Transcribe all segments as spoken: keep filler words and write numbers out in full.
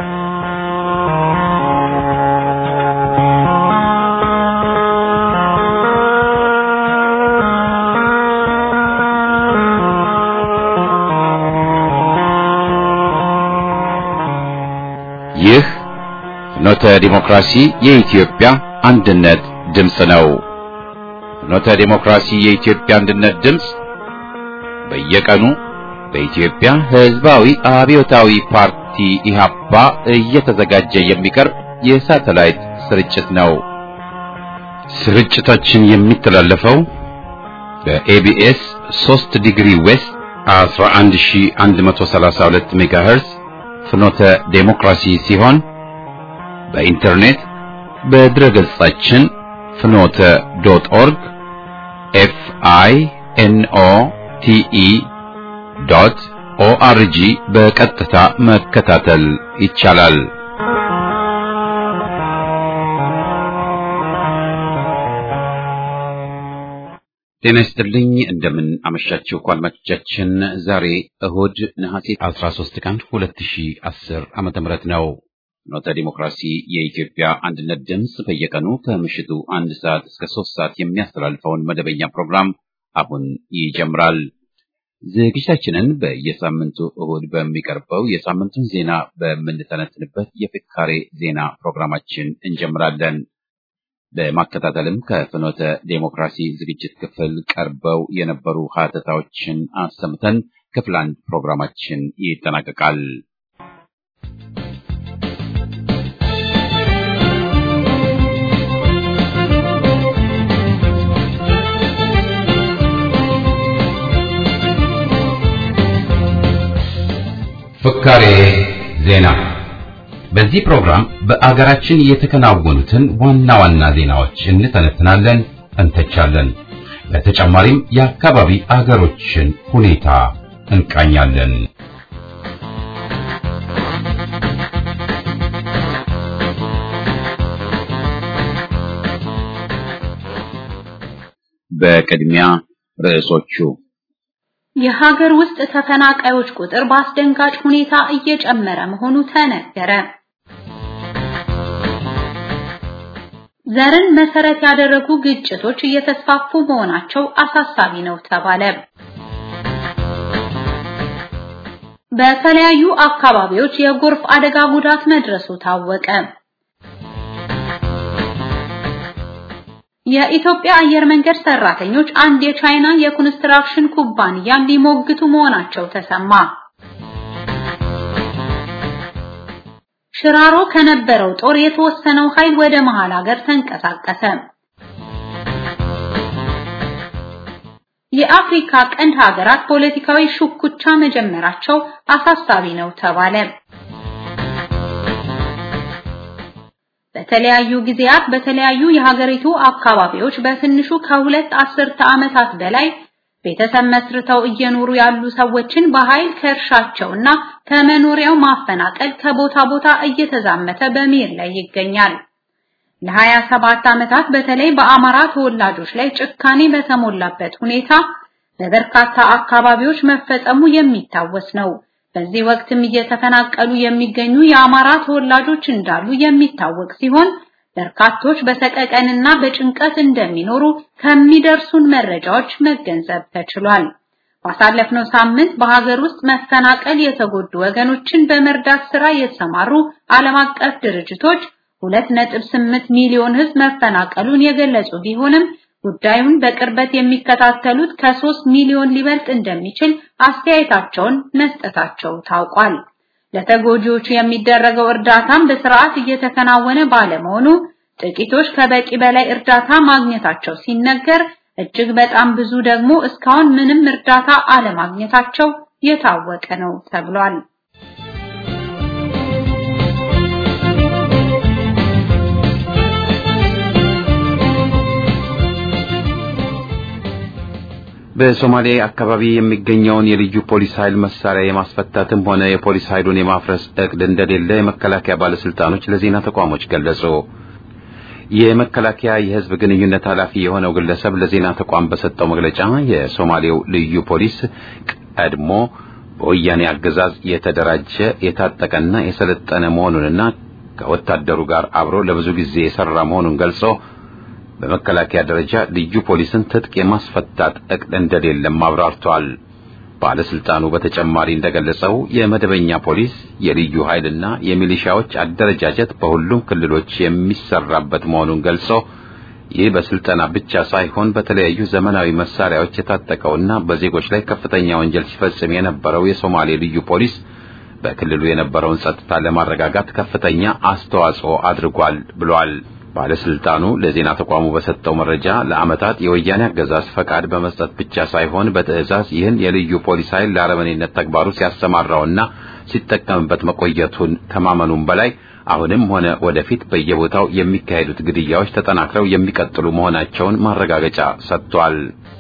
ይህ ፍኖተ ዲሞክራሲ የኢትዮጵያ አንድነት ድምጽ ነው። ፍኖተ ዲሞክራሲ የኢትዮጵያ አንድነት ድምጽ በየቀኑ በኢትዮጵያ ሕዝባዊ አብዮታዊ ፓርቲ ኢህአፓ እየተዘጋጀ የሚቀርብ የሳተላይት ስርጭት ነው። ስርጭታችን የሚተላለፈው በኤቢኤስ ሶስት ዲግሪ ዌስት አስራ አንድ ሺህ አንድ መቶ ሰላሳ ሁለት ሜጋሄርዝ ፍኖተ ዴሞክራሲ ሲሆን በኢንተርኔት በድረ ገጻችን ፍኖተ ዶት ኦርግ ኤፍ አይ ኤን ኦ ቲ ኢ ዶት ኦ አር ጂ በቀጥታ መከታተል ይቻላል። ጤና ይስጥልኝ። እንደምን አመሻችሁ አድማጮቻችን። ዛሬ እሁድ ነሐሴ አስራ ሶስት ቀን ሁለት ሺህ አስር ዓመተ ምህረት ነው። ፍኖተ ዲሞክራሲ የኢትዮጵያ አንድነት ድምጽ በየቀኑ ከምሽቱ አንድ ሰዓት እስከ ሶስት ሰዓት የሚያስተላልፈውን መደበኛ ፕሮግራም አሁን ይጀምራል። ዝግጅታችንን በየሳምንቱ እሁድ በሚቀርበው የሳምንቱን ዜና በምንተነትንበት የፍካሬ ዜና ፕሮግራማችን እንጀምራለን። በማከታተልም ከፍኖተ ዴሞክራሲ ዝግጅት ክፍል ቀርበው የነበሩ ሀተታዎችን አሰምተን ክፍል አንድ ፕሮግራማችን ይጠናቀቃል። ፍካሬ ዜና። በዚህ ፕሮግራም በአገራችን የተከናወኑትን ዋና ዋና ዜናዎች እንተነትናለን፣ እንተቻለን። በተጨማሪም የአካባቢ አገሮችን ሁኔታ እንቃኛለን። በቅድሚያ ርዕሶቹ። የሀገር ውስጥ ተፈናቃዮች ቁጥር በአስደንጋጭ ሁኔታ እየጨመረ መሆኑ ተነገረ። ዘርን መሰረት ያደረጉ ግጭቶች እየተስፋፉ መሆናቸው አሳሳቢ ነው ተባለ። በተለያዩ አካባቢዎች የጎርፍ አደጋ ጉዳት መድረሱ ታወቀ። የኢትዮጵያ አየር መንገድ ሰራተኞች አንድ የቻይና የኮንስትራክሽን ኩባንያ ሊሞግቱ መሆናቸው ተሰማ። ሽራሮ ከነበረው ጦር የተወሰነው ኃይል ወደ መሃል ሀገር ተንቀሳቀሰ። የአፍሪካ ቀንድ ሀገራት ፖለቲካዊ ሹክቻ መጀመራቸው አሳሳቢ ነው ተባለ። በተለያዩ ጊዜያት በተለያዩ የሀገሪቱ አካባቢዎች በትንሹ ከሁለት አስርተ ዓመታት በላይ ቤተሰብ መስርተው እየኖሩ ያሉ ሰዎችን በኃይል ከእርሻቸውና ከመኖሪያው ማፈናቀል ከቦታ ቦታ እየተዛመተ በመሄድ ላይ ይገኛል። ለሀያ ሰባት ዓመታት በተለይ በአማራ ተወላጆች ላይ ጭካኔ በተሞላበት ሁኔታ በበርካታ አካባቢዎች መፈጸሙ የሚታወስ ነው። በዚህ ወቅትም እየተፈናቀሉ የሚገኙ የአማራ ተወላጆች እንዳሉ የሚታወቅ ሲሆን በርካቶች በሰቀቀንና በጭንቀት እንደሚኖሩ ከሚደርሱን መረጃዎች መገንዘብ ተችሏል። ባሳለፍነው ሳምንት በሀገር ውስጥ መፈናቀል የተጎዱ ወገኖችን በመርዳት ስራ የተሰማሩ ዓለም አቀፍ ድርጅቶች ሁለት ነጥብ ስምንት ሚሊዮን ሕዝብ መፈናቀሉን የገለጹ ቢሆንም ጉዳዩን በቅርበት የሚከታተሉት ከሶስት ሚሊዮን ሊበልጥ እንደሚችል አስተያየታቸውን መስጠታቸው ታውቋል። ለተጎጂዎቹ የሚደረገው እርዳታም በስርዓት እየተከናወነ ባለመሆኑ ጥቂቶች ከበቂ በላይ እርዳታ ማግኘታቸው ሲነገር፣ እጅግ በጣም ብዙ ደግሞ እስካሁን ምንም እርዳታ አለማግኘታቸው የታወቀ ነው ተብሏል። በሶማሌ አካባቢ የሚገኘውን የልዩ ፖሊስ ኃይል መሳሪያ የማስፈታትም ሆነ የፖሊስ ኃይሉን የማፍረስ እቅድ እንደሌለ የመከላከያ ባለስልጣኖች ለዜና ተቋሞች ገለጹ። የመከላከያ የህዝብ ግንኙነት ኃላፊ የሆነው ግለሰብ ለዜና ተቋም በሰጠው መግለጫ የሶማሌው ልዩ ፖሊስ ቀድሞ በወያኔ አገዛዝ የተደራጀ የታጠቀና የሰለጠነ መሆኑንና ከወታደሩ ጋር አብሮ ለብዙ ጊዜ የሰራ መሆኑን ገልጾ በመከላከያ ደረጃ ልዩ ፖሊስን ትጥቅ የማስፈታት እቅድ እንደሌለም አብራርቷል። ባለስልጣኑ በተጨማሪ እንደገለጸው የመደበኛ ፖሊስ የልዩ ኃይልና የሚሊሻዎች አደረጃጀት በሁሉም ክልሎች የሚሰራበት መሆኑን ገልጾ ይህ በስልጠና ብቻ ሳይሆን በተለያዩ ዘመናዊ መሳሪያዎች የታጠቀውና በዜጎች ላይ ከፍተኛ ወንጀል ሲፈጽም የነበረው የሶማሌ ልዩ ፖሊስ በክልሉ የነበረውን ጸጥታ ለማረጋጋት ከፍተኛ አስተዋጽኦ አድርጓል ብሏል። ባለስልጣኑ ለዜና ተቋሙ በሰጠው መረጃ ለዓመታት የወያኔ አገዛዝ ፈቃድ በመስጠት ብቻ ሳይሆን በትዕዛዝ ይህን የልዩ ፖሊስ ኃይል ለአረመኔነት ተግባሩ ሲያሰማራውና ሲጠቀምበት መቆየቱን ከማመኑም በላይ አሁንም ሆነ ወደፊት በየቦታው የሚካሄዱት ግድያዎች ተጠናክረው የሚቀጥሉ መሆናቸውን ማረጋገጫ ሰጥቷል።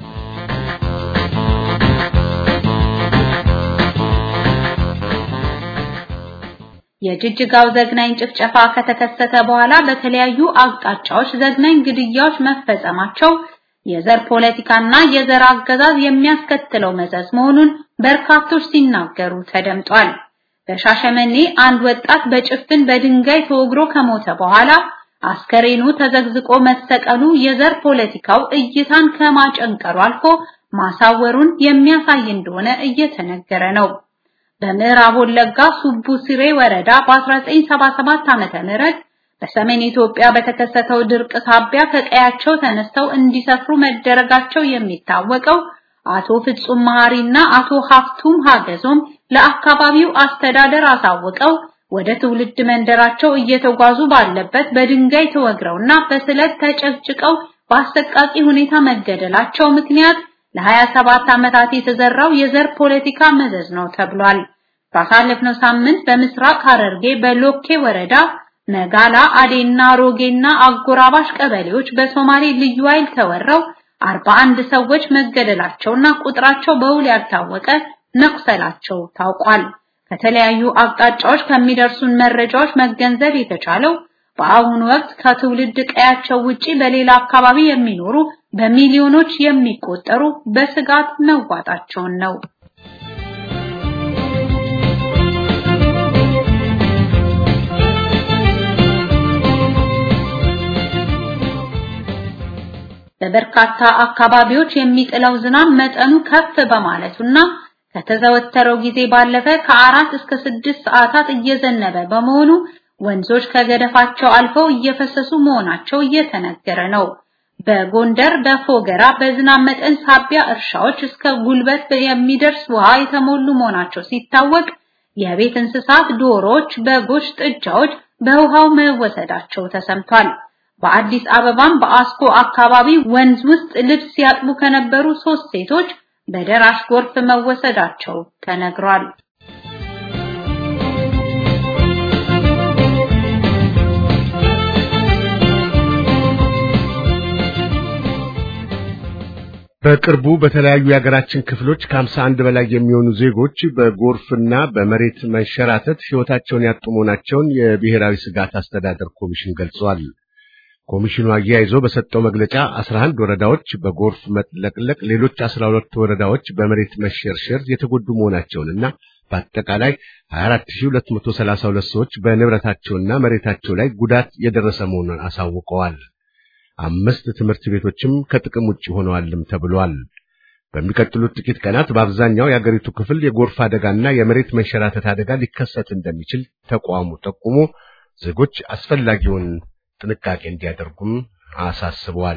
የጅጅጋው ዘግናኝ ጭፍጨፋ ከተከሰተ በኋላ በተለያዩ አቅጣጫዎች ዘግናኝ ግድያዎች መፈጸማቸው የዘር ፖለቲካና የዘር አገዛዝ የሚያስከትለው መዘዝ መሆኑን በርካቶች ሲናገሩ ተደምጧል። በሻሸመኔ አንድ ወጣት በጭፍን በድንጋይ ተወግሮ ከሞተ በኋላ አስከሬኑ ተዘግዝቆ መሰቀሉ የዘር ፖለቲካው እይታን ከማጨንቀሩ አልፎ ማሳወሩን የሚያሳይ እንደሆነ እየተነገረ ነው። በምዕራብ ወለጋ ሱቡ ሲሬ ወረዳ በ1977 ዓመተ ምህረት በሰሜን ኢትዮጵያ በተከሰተው ድርቅ ሳቢያ ከቀያቸው ተነስተው እንዲሰፍሩ መደረጋቸው የሚታወቀው አቶ ፍጹም መሐሪና አቶ ሀፍቱም ሀገዞም ለአካባቢው አስተዳደር አሳውቀው ወደ ትውልድ መንደራቸው እየተጓዙ ባለበት በድንጋይ ተወግረውና በስለት ተጨጭቀው በአሰቃቂ ሁኔታ መገደላቸው ምክንያት ለ27 ዓመታት የተዘራው የዘር ፖለቲካ መዘዝ ነው ተብሏል። ባሳለፍነው ሳምንት በምስራቅ ሐረርጌ በሎኬ ወረዳ ነጋላ አዴና ሮጌና አጎራባሽ ቀበሌዎች በሶማሌ ልዩ ኃይል ተወረው አርባ አንድ ሰዎች መገደላቸውና ቁጥራቸው በውል ያልታወቀ መቁሰላቸው ታውቋል። ከተለያዩ አቅጣጫዎች ከሚደርሱን መረጃዎች መገንዘብ የተቻለው በአሁኑ ወቅት ከትውልድ ቀያቸው ውጪ በሌላ አካባቢ የሚኖሩ በሚሊዮኖች የሚቆጠሩ በስጋት መዋጣቸውን ነው። በበርካታ አካባቢዎች የሚጥለው ዝናብ መጠኑ ከፍ በማለቱና ከተዘወተረው ጊዜ ባለፈ ከአራት እስከ ስድስት ሰዓታት እየዘነበ በመሆኑ ወንዞች ከገደፋቸው አልፈው እየፈሰሱ መሆናቸው እየተነገረ ነው። በጎንደር በፎገራ በዝናብ መጠን ሳቢያ እርሻዎች እስከ ጉልበት የሚደርስ ውሃ የተሞሉ መሆናቸው ሲታወቅ የቤት እንስሳት ዶሮዎች፣ በጎች፣ ጥጃዎች በውሃው መወሰዳቸው ተሰምቷል። በአዲስ አበባም በአስኮ አካባቢ ወንዝ ውስጥ ልብስ ሲያጥቡ ከነበሩ ሶስት ሴቶች በደራሽ ጎርፍ መወሰዳቸው ተነግሯል። በቅርቡ በተለያዩ የሀገራችን ክፍሎች ከሃምሳ አንድ በላይ የሚሆኑ ዜጎች በጎርፍና በመሬት መንሸራተት ሕይወታቸውን ያጡ መሆናቸውን የብሔራዊ ስጋት አስተዳደር ኮሚሽን ገልጿል። ኮሚሽኑ አያይዞ በሰጠው መግለጫ አስራ አንድ ወረዳዎች በጎርፍ መጥለቅለቅ፣ ሌሎች አስራ ሁለት ወረዳዎች በመሬት መሸርሸር የተጎዱ መሆናቸውንና በአጠቃላይ ሀያ አራት ሺህ ሁለት መቶ ሰላሳ ሁለት ሰዎች በንብረታቸውና መሬታቸው ላይ ጉዳት የደረሰ መሆኑን አሳውቀዋል። አምስት ትምህርት ቤቶችም ከጥቅም ውጪ ሆነዋልም ተብሏል። በሚቀጥሉት ጥቂት ቀናት በአብዛኛው የአገሪቱ ክፍል የጎርፍ አደጋና የመሬት መንሸራተት አደጋ ሊከሰት እንደሚችል ተቋሙ ጠቁሞ ዜጎች አስፈላጊውን ጥንቃቄ እንዲያደርጉም አሳስቧል።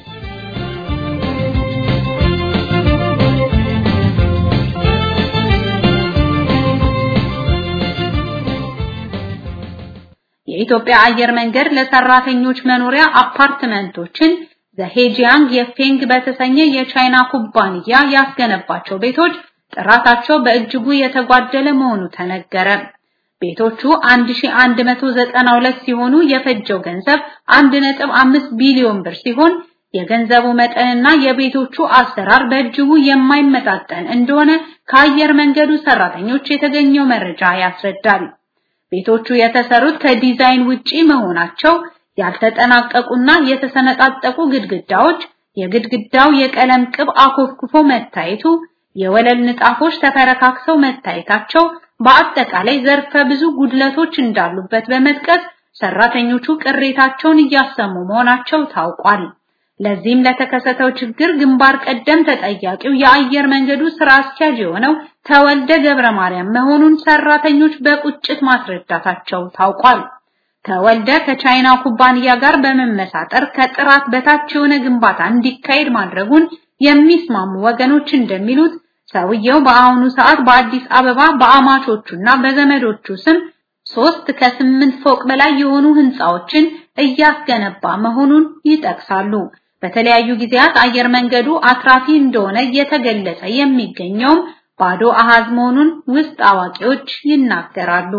የኢትዮጵያ አየር መንገድ ለሰራተኞች መኖሪያ አፓርትመንቶችን ዘሄጂያንግ የፌንግ በተሰኘ የቻይና ኩባንያ ያስገነባቸው ቤቶች ጥራታቸው በእጅጉ የተጓደለ መሆኑ ተነገረ። ቤቶቹ አንድ ሺህ አንድ መቶ ዘጠና ሁለት ሲሆኑ የፈጀው ገንዘብ አንድ ነጥብ አምስት ቢሊዮን ብር ሲሆን የገንዘቡ መጠንና የቤቶቹ አሰራር በእጅጉ የማይመጣጠን እንደሆነ ከአየር መንገዱ ሰራተኞች የተገኘው መረጃ ያስረዳል። ቤቶቹ የተሰሩት ከዲዛይን ውጪ መሆናቸው፣ ያልተጠናቀቁና የተሰነጣጠቁ ግድግዳዎች፣ የግድግዳው የቀለም ቅብ አኮፍኩፎ መታየቱ፣ የወለል ንጣፎች ተፈረካክሰው መታየታቸው በአጠቃላይ ዘርፈ ብዙ ጉድለቶች እንዳሉበት በመጥቀስ ሰራተኞቹ ቅሬታቸውን እያሰሙ መሆናቸው ታውቋል። ለዚህም ለተከሰተው ችግር ግንባር ቀደም ተጠያቂው የአየር መንገዱ ስራ አስኪያጅ የሆነው ተወልደ ገብረ ማርያም መሆኑን ሰራተኞች በቁጭት ማስረዳታቸው ታውቋል። ተወልደ ከቻይና ኩባንያ ጋር በመመሳጠር ከጥራት በታች የሆነ ግንባታ እንዲካሄድ ማድረጉን የሚስማሙ ወገኖች እንደሚሉት ሰውየው በአሁኑ ሰዓት በአዲስ አበባ በአማቾቹና በዘመዶቹ ስም ሶስት ከስምንት ፎቅ በላይ የሆኑ ህንጻዎችን እያስገነባ መሆኑን ይጠቅሳሉ። በተለያዩ ጊዜያት አየር መንገዱ አትራፊ እንደሆነ እየተገለጸ የሚገኘው ባዶ አሃዝ መሆኑን ውስጥ አዋቂዎች ይናገራሉ።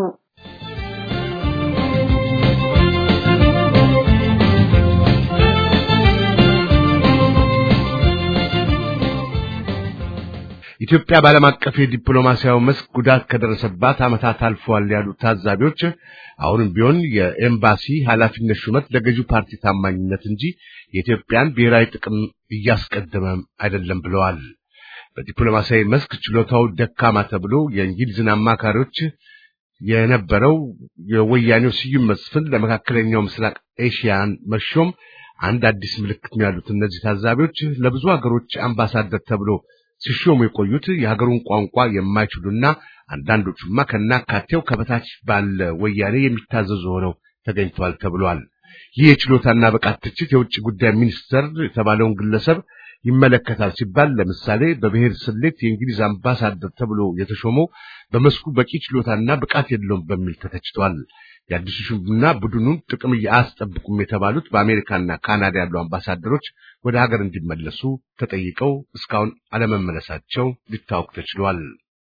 ኢትዮጵያ ባለም አቀፍ የዲፕሎማሲያዊ መስክ ጉዳት ከደረሰባት ዓመታት አልፈዋል ያሉት ታዛቢዎች አሁንም ቢሆን የኤምባሲ ኃላፊነት ሹመት ለገዢው ፓርቲ ታማኝነት እንጂ የኢትዮጵያን ብሔራዊ ጥቅም እያስቀደመ አይደለም ብለዋል። በዲፕሎማሲያዊ መስክ ችሎታው ደካማ ተብሎ የእንግሊዝን አማካሪዎች የነበረው የወያኔው ስዩም መስፍን ለመካከለኛው ምስራቅ ኤሽያን መሾም አንድ አዲስ ምልክት ነው ያሉት እነዚህ ታዛቢዎች ለብዙ ሀገሮች አምባሳደር ተብሎ ሲሾሙ የቆዩት የሀገሩን ቋንቋ የማይችሉና አንዳንዶቹማ ከናካቴው ከበታች ባለ ወያኔ የሚታዘዙ ሆነው ተገኝተዋል ተብሏል። ይህ የችሎታና ብቃት ትችት የውጭ ጉዳይ ሚኒስተር የተባለውን ግለሰብ ይመለከታል ሲባል ለምሳሌ በብሔር ስሌት የእንግሊዝ አምባሳደር ተብሎ የተሾመው በመስኩ በቂ ችሎታና ብቃት የለውም በሚል ተተችቷል። የአዲሱ ሹምና ቡድኑን ጥቅም ያስጠብቁም የተባሉት በአሜሪካና ካናዳ ያሉ አምባሳደሮች ወደ ሀገር እንዲመለሱ ተጠይቀው እስካሁን አለመመለሳቸው ሊታወቅ ተችሏል።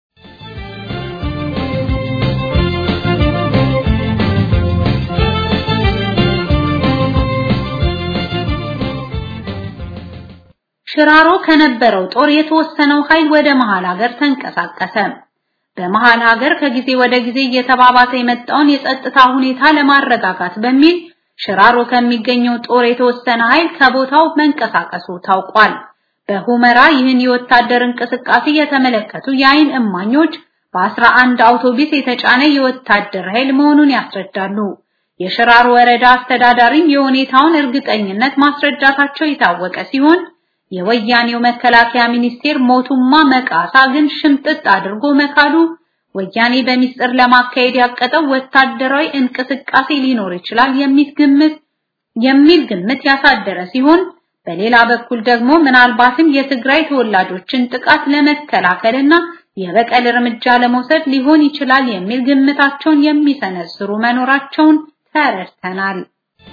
ሽራሮ ከነበረው ጦር የተወሰነው ኃይል ወደ መሃል ሀገር ተንቀሳቀሰ። በመሃል ሀገር ከጊዜ ወደ ጊዜ እየተባባሰ የመጣውን የጸጥታ ሁኔታ ለማረጋጋት በሚል ሽራሮ ከሚገኘው ጦር የተወሰነ ኃይል ከቦታው መንቀሳቀሱ ታውቋል። በሁመራ ይህን የወታደር እንቅስቃሴ የተመለከቱ የአይን እማኞች በአስራ አንድ አውቶቡስ የተጫነ የወታደር ኃይል መሆኑን ያስረዳሉ። የሽራሮ ወረዳ አስተዳዳሪም የሁኔታውን እርግጠኝነት ማስረዳታቸው የታወቀ ሲሆን የወያኔው መከላከያ ሚኒስቴር ሞቱማ መቃሳ ግን ሽምጥጥ አድርጎ መካዱ ወያኔ በሚስጥር ለማካሄድ ያቀደው ወታደራዊ እንቅስቃሴ ሊኖር ይችላል የሚል ግምት የሚል ግምት ያሳደረ ሲሆን በሌላ በኩል ደግሞ ምናልባትም የትግራይ ተወላጆችን ጥቃት ለመከላከልና የበቀል እርምጃ ለመውሰድ ሊሆን ይችላል የሚል ግምታቸውን የሚሰነዝሩ መኖራቸውን ተረድተናል።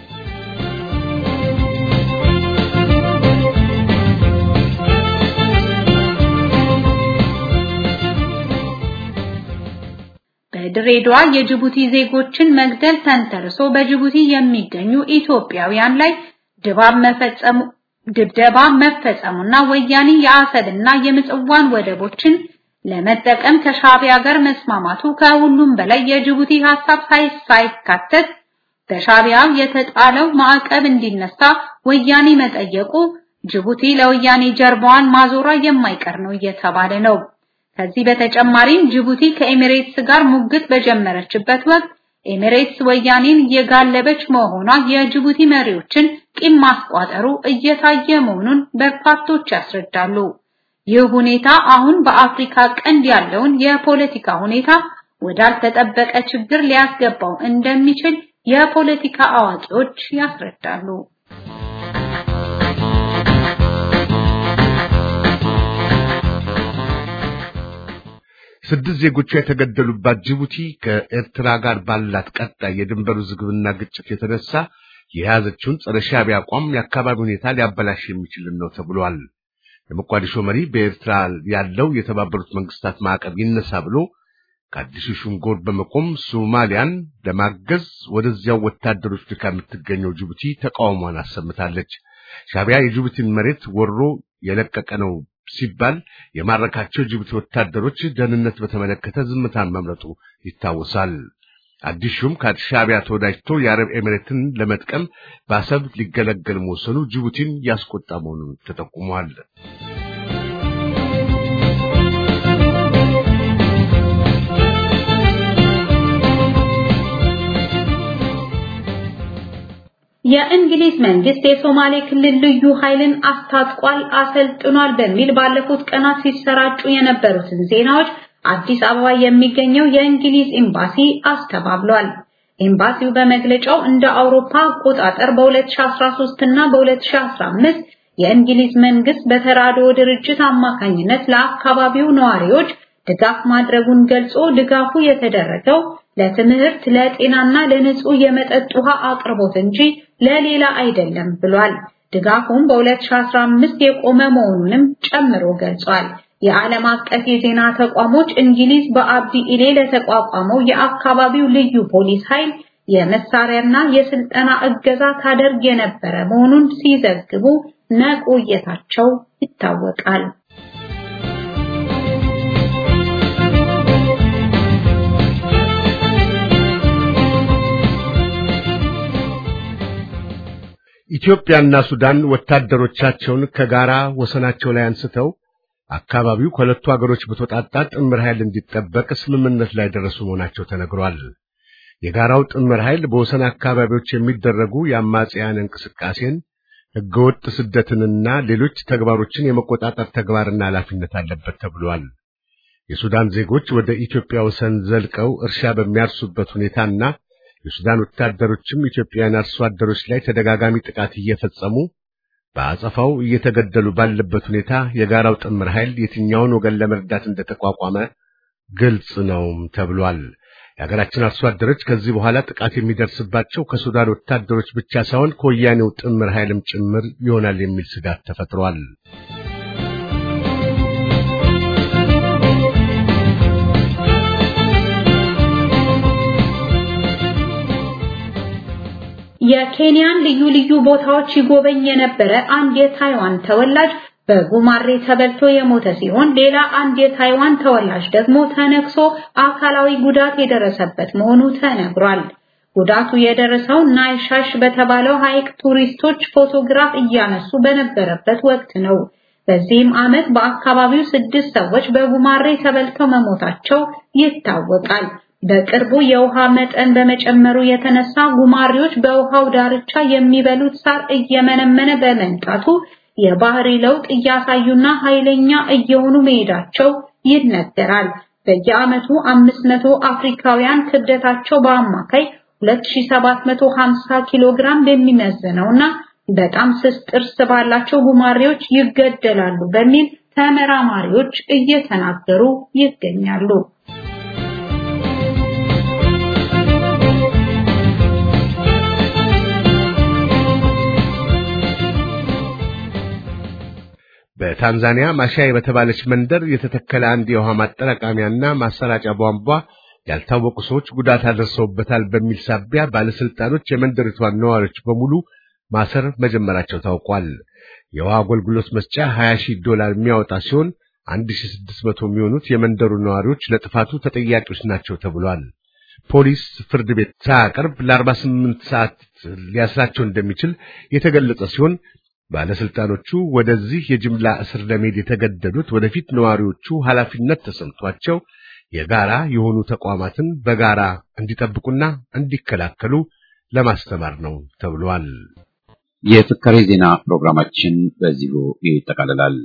በድሬዳዋ የጅቡቲ ዜጎችን መግደል ተንተርሶ በጅቡቲ የሚገኙ ኢትዮጵያውያን ላይ ድባብ መፈጸሙ ድብደባ መፈጸሙና ወያኔ የአሰብና የምጽዋን ወደቦችን ለመጠቀም ከሻቢያ ጋር መስማማቱ ከሁሉም በላይ የጅቡቲ ሐሳብ ሳይካተት በሻቢያ የተጣለው ማዕቀብ እንዲነሳ ወያኔ መጠየቁ ጅቡቲ ለወያኔ ጀርባዋን ማዞሯ የማይቀር ነው እየተባለ ነው። ከዚህ በተጨማሪም ጅቡቲ ከኤሚሬትስ ጋር ሙግት በጀመረችበት ወቅት ኤሚሬትስ ወያኔን እየጋለበች መሆኗ የጅቡቲ መሪዎችን ቂም ማስቋጠሩ እየታየ መሆኑን በርካቶች ያስረዳሉ። ይህ ሁኔታ አሁን በአፍሪካ ቀንድ ያለውን የፖለቲካ ሁኔታ ወዳልተጠበቀ ችግር ሊያስገባው እንደሚችል የፖለቲካ አዋቂዎች ያስረዳሉ። ስድስት ዜጎቿ የተገደሉባት ጅቡቲ ከኤርትራ ጋር ባላት ቀጣይ የድንበር ውዝግብና ግጭት የተነሳ የያዘችውን ጸረ ሻቢያ አቋም የአካባቢ ሁኔታ ሊያበላሽ የሚችል ነው ተብሏል። የሞቃዲሾ መሪ በኤርትራ ያለው የተባበሩት መንግስታት ማዕቀብ ይነሳ ብሎ ከአዲሱ ሹም ጎን በመቆም ሶማሊያን ለማገዝ ወደዚያው ወታደሮች ልካ የምትገኘው ጅቡቲ ተቃውሟን አሰምታለች። ሻቢያ የጅቡቲን መሬት ወሮ የለቀቀ ነው ሲባል የማረካቸው ጅቡቲ ወታደሮች ደህንነት በተመለከተ ዝምታን መምረጡ ይታወሳል። አዲሱም ከሻቢያ ተወዳጅቶ የአረብ ኤሚሬትን ለመጥቀም በአሰብ ሊገለገል መወሰኑ ጅቡቲን ያስቆጣ መሆኑን ተጠቁሟል። የእንግሊዝ መንግስት የሶማሌ ክልል ልዩ ኃይልን አስታጥቋል አሰልጥኗል በሚል ባለፉት ቀናት ሲሰራጩ የነበሩትን ዜናዎች አዲስ አበባ የሚገኘው የእንግሊዝ ኤምባሲ አስተባብሏል። ኤምባሲው በመግለጫው እንደ አውሮፓ አቆጣጠር በ2013 እና በ2015 የእንግሊዝ መንግስት በተራድኦ ድርጅት አማካኝነት ለአካባቢው ነዋሪዎች ድጋፍ ማድረጉን ገልጾ ድጋፉ የተደረገው ለትምህርት፣ ለጤናና ለንጹህ የመጠጥ ውሃ አቅርቦት እንጂ ለሌላ አይደለም ብሏል። ድጋፉም በ2015 የቆመ መሆኑንም ጨምሮ ገልጿል። የዓለም አቀፍ የዜና ተቋሞች እንግሊዝ በአብዲ ኢሌ ለተቋቋመው የአካባቢው ልዩ ፖሊስ ኃይል የመሳሪያና የስልጠና እገዛ ታደርግ የነበረ መሆኑን ሲዘግቡ መቆየታቸው ይታወቃል። ኢትዮጵያና ሱዳን ወታደሮቻቸውን ከጋራ ወሰናቸው ላይ አንስተው አካባቢው ከሁለቱ ሀገሮች በተጣጣ ጥምር ኃይል እንዲጠበቅ ስምምነት ላይ ደረሱ መሆናቸው ተነግሯል። የጋራው ጥምር ኃይል በወሰን አካባቢዎች የሚደረጉ የአማጽያን እንቅስቃሴን፣ ህገወጥ ስደትንና ሌሎች ተግባሮችን የመቆጣጠር ተግባርና ኃላፊነት አለበት ተብሏል። የሱዳን ዜጎች ወደ ኢትዮጵያ ወሰን ዘልቀው እርሻ በሚያርሱበት ሁኔታና የሱዳን ወታደሮችም ኢትዮጵያውያን አርሶ አደሮች ላይ ተደጋጋሚ ጥቃት እየፈጸሙ በአጸፋው እየተገደሉ ባለበት ሁኔታ የጋራው ጥምር ኃይል የትኛውን ወገን ለመርዳት እንደተቋቋመ ግልጽ ነው ተብሏል። የሀገራችን አርሶ አደሮች ከዚህ በኋላ ጥቃት የሚደርስባቸው ከሱዳን ወታደሮች ብቻ ሳይሆን ከወያኔው ጥምር ኃይልም ጭምር ይሆናል የሚል ስጋት ተፈጥሯል። የኬንያን ልዩ ልዩ ቦታዎች ይጎበኝ የነበረ አንድ የታይዋን ተወላጅ በጉማሬ ተበልቶ የሞተ ሲሆን ሌላ አንድ የታይዋን ተወላጅ ደግሞ ተነክሶ አካላዊ ጉዳት የደረሰበት መሆኑ ተነግሯል። ጉዳቱ የደረሰው ናይሻሽ በተባለው ሐይቅ ቱሪስቶች ፎቶግራፍ እያነሱ በነበረበት ወቅት ነው። በዚህም ዓመት በአካባቢው ስድስት ሰዎች በጉማሬ ተበልተው መሞታቸው ይታወቃል። በቅርቡ የውሃ መጠን በመጨመሩ የተነሳ ጉማሬዎች በውሃው ዳርቻ የሚበሉት ሳር እየመነመነ በመምጣቱ የባህሪ ለውጥ እያሳዩና ኃይለኛ እየሆኑ መሄዳቸው ይነገራል። በየዓመቱ አምስት መቶ አፍሪካውያን ክብደታቸው በአማካይ ሁለት ሺህ ሰባት መቶ ሀምሳ ኪሎ ግራም በሚመዝነውና በጣም ስስ ጥርስ ባላቸው ጉማሬዎች ይገደላሉ በሚል ተመራማሪዎች እየተናገሩ ይገኛሉ። በታንዛኒያ ማሻይ በተባለች መንደር የተተከለ አንድ የውሃ ማጠራቀሚያና ማሰራጫ ቧንቧ ያልታወቁ ሰዎች ጉዳት አድርሰውበታል በሚል ሳቢያ ባለስልጣኖች የመንደሪቷን ነዋሪዎች በሙሉ ማሰር መጀመራቸው ታውቋል። የውሃ አገልግሎት መስጫ ሀያ ሺህ ዶላር የሚያወጣ ሲሆን አንድ ሺህ ስድስት መቶ የሚሆኑት የመንደሩ ነዋሪዎች ለጥፋቱ ተጠያቂዎች ናቸው ተብሏል። ፖሊስ ፍርድ ቤት ሳያቀርብ ለአርባ ስምንት ሰዓት ሊያስራቸው እንደሚችል የተገለጸ ሲሆን ባለስልጣኖቹ ወደዚህ የጅምላ እስር ለመሄድ የተገደዱት ወደፊት ነዋሪዎቹ ኃላፊነት ተሰምቷቸው የጋራ የሆኑ ተቋማትን በጋራ እንዲጠብቁና እንዲከላከሉ ለማስተማር ነው ተብሏል። የፍካሬ ዜና ፕሮግራማችን በዚሁ ይጠቃልላል።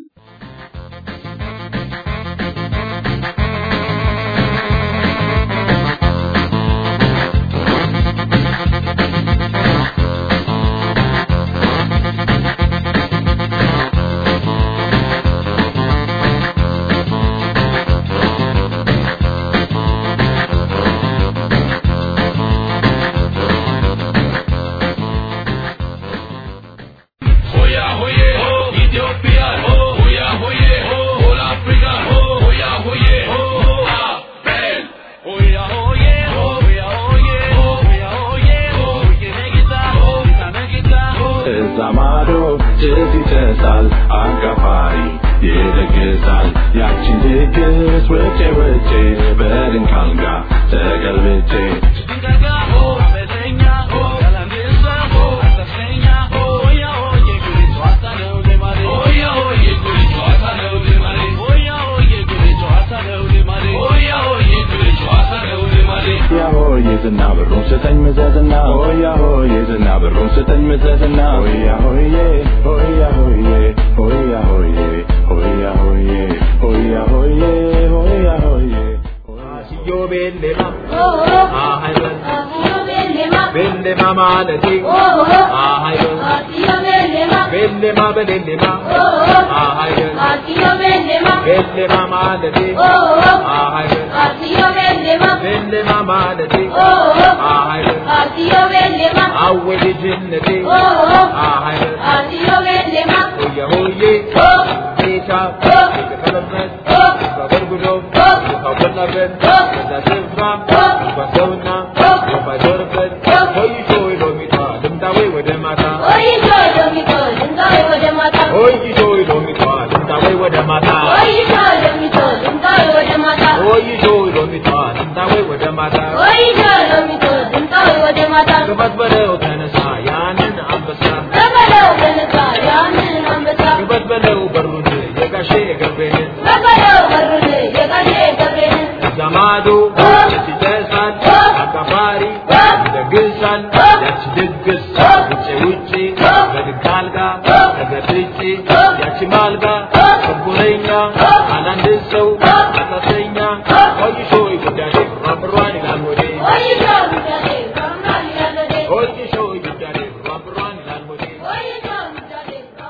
ስተኝ መዘዝና ሆያ ሆዬ ዝና ብሩን ስተኝ መዘዝና ሆያ ሆዬ ሆያ ሆዬ ሆያ ሆዬ ሆያ ሆዬ ሆያ ሆዬ ሆያ ሆዬ አሲዮ ቤሌማ አሃይበን አሲዮ ቤሌማ ቤሌማ ማለቴ አሃይበን አሲዮ ቤሌማ ቤሌማ በሌሌማ አሃይበን አሲዮ ቤሌማ ቤሌማ ማለቴ አሃይበን አሲዮ ቤሌማ ቤሌማ ማለቴ አሃይበን አሲዮ ቤሌማ አወል ጅነቴ አሃይበን አሲዮ ቤሌማ ሆያ ሆዬ ጌታ ከከለመት በበርጉዶ ከወላበት ለዳስፋ በሰውና በባጆርበት ሆይ ሆይ ሎሚታ ልምዳዌ ወደ ማታ ሆይ ሆይ ሎሚታ ልምዳዌ ወደ ማታ ሆይ ሆይ ሎሚታ ልምዳዌ ወደ ማታ ሆይ ሆይ ሎሚታ ልምዳዌ ወደ ማታ ሆይ ሆይ ሎሚታ ልምዳዌ ወደ ማታ ሆይ ሆይ ሎሚታ ልምዳዌ ወደ ማታ ግባት በለው ተነሳ ያንን አንበሳ በለው ተነሳ ያንን አንበሳ ግባት በለው በሩን የጋሼ ገብሬን በለው በሩን የጋሼ ገብሬን ዘማዱ ሲደሳል አካፋሪ ደግሳል ያቺ ድግስ ውጪ ውጪ በድካልጋ ተገድጪ ያቺ ማልጋ ከቡረኛ አላንድ ሰው አታሰኛ ሆይሾ ይጉዳዴ ራብሯን ይላል ወዴ ሆይሾ ይጉዳዴ ራብሯን ይላል ወዴ ሆይሾ ይጉዳዴ ራብሯን ይላል ወዴ ሆይሾ ይጉዳዴ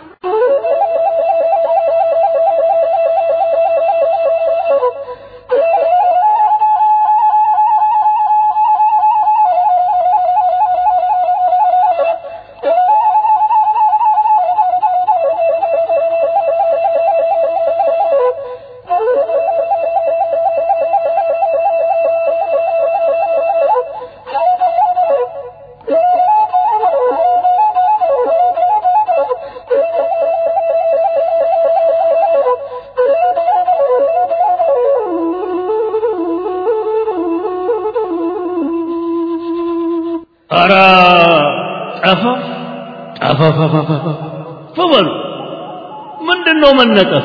ara tafa tafa tafa tafa ፈበሉ ምንድነው መነጠፉ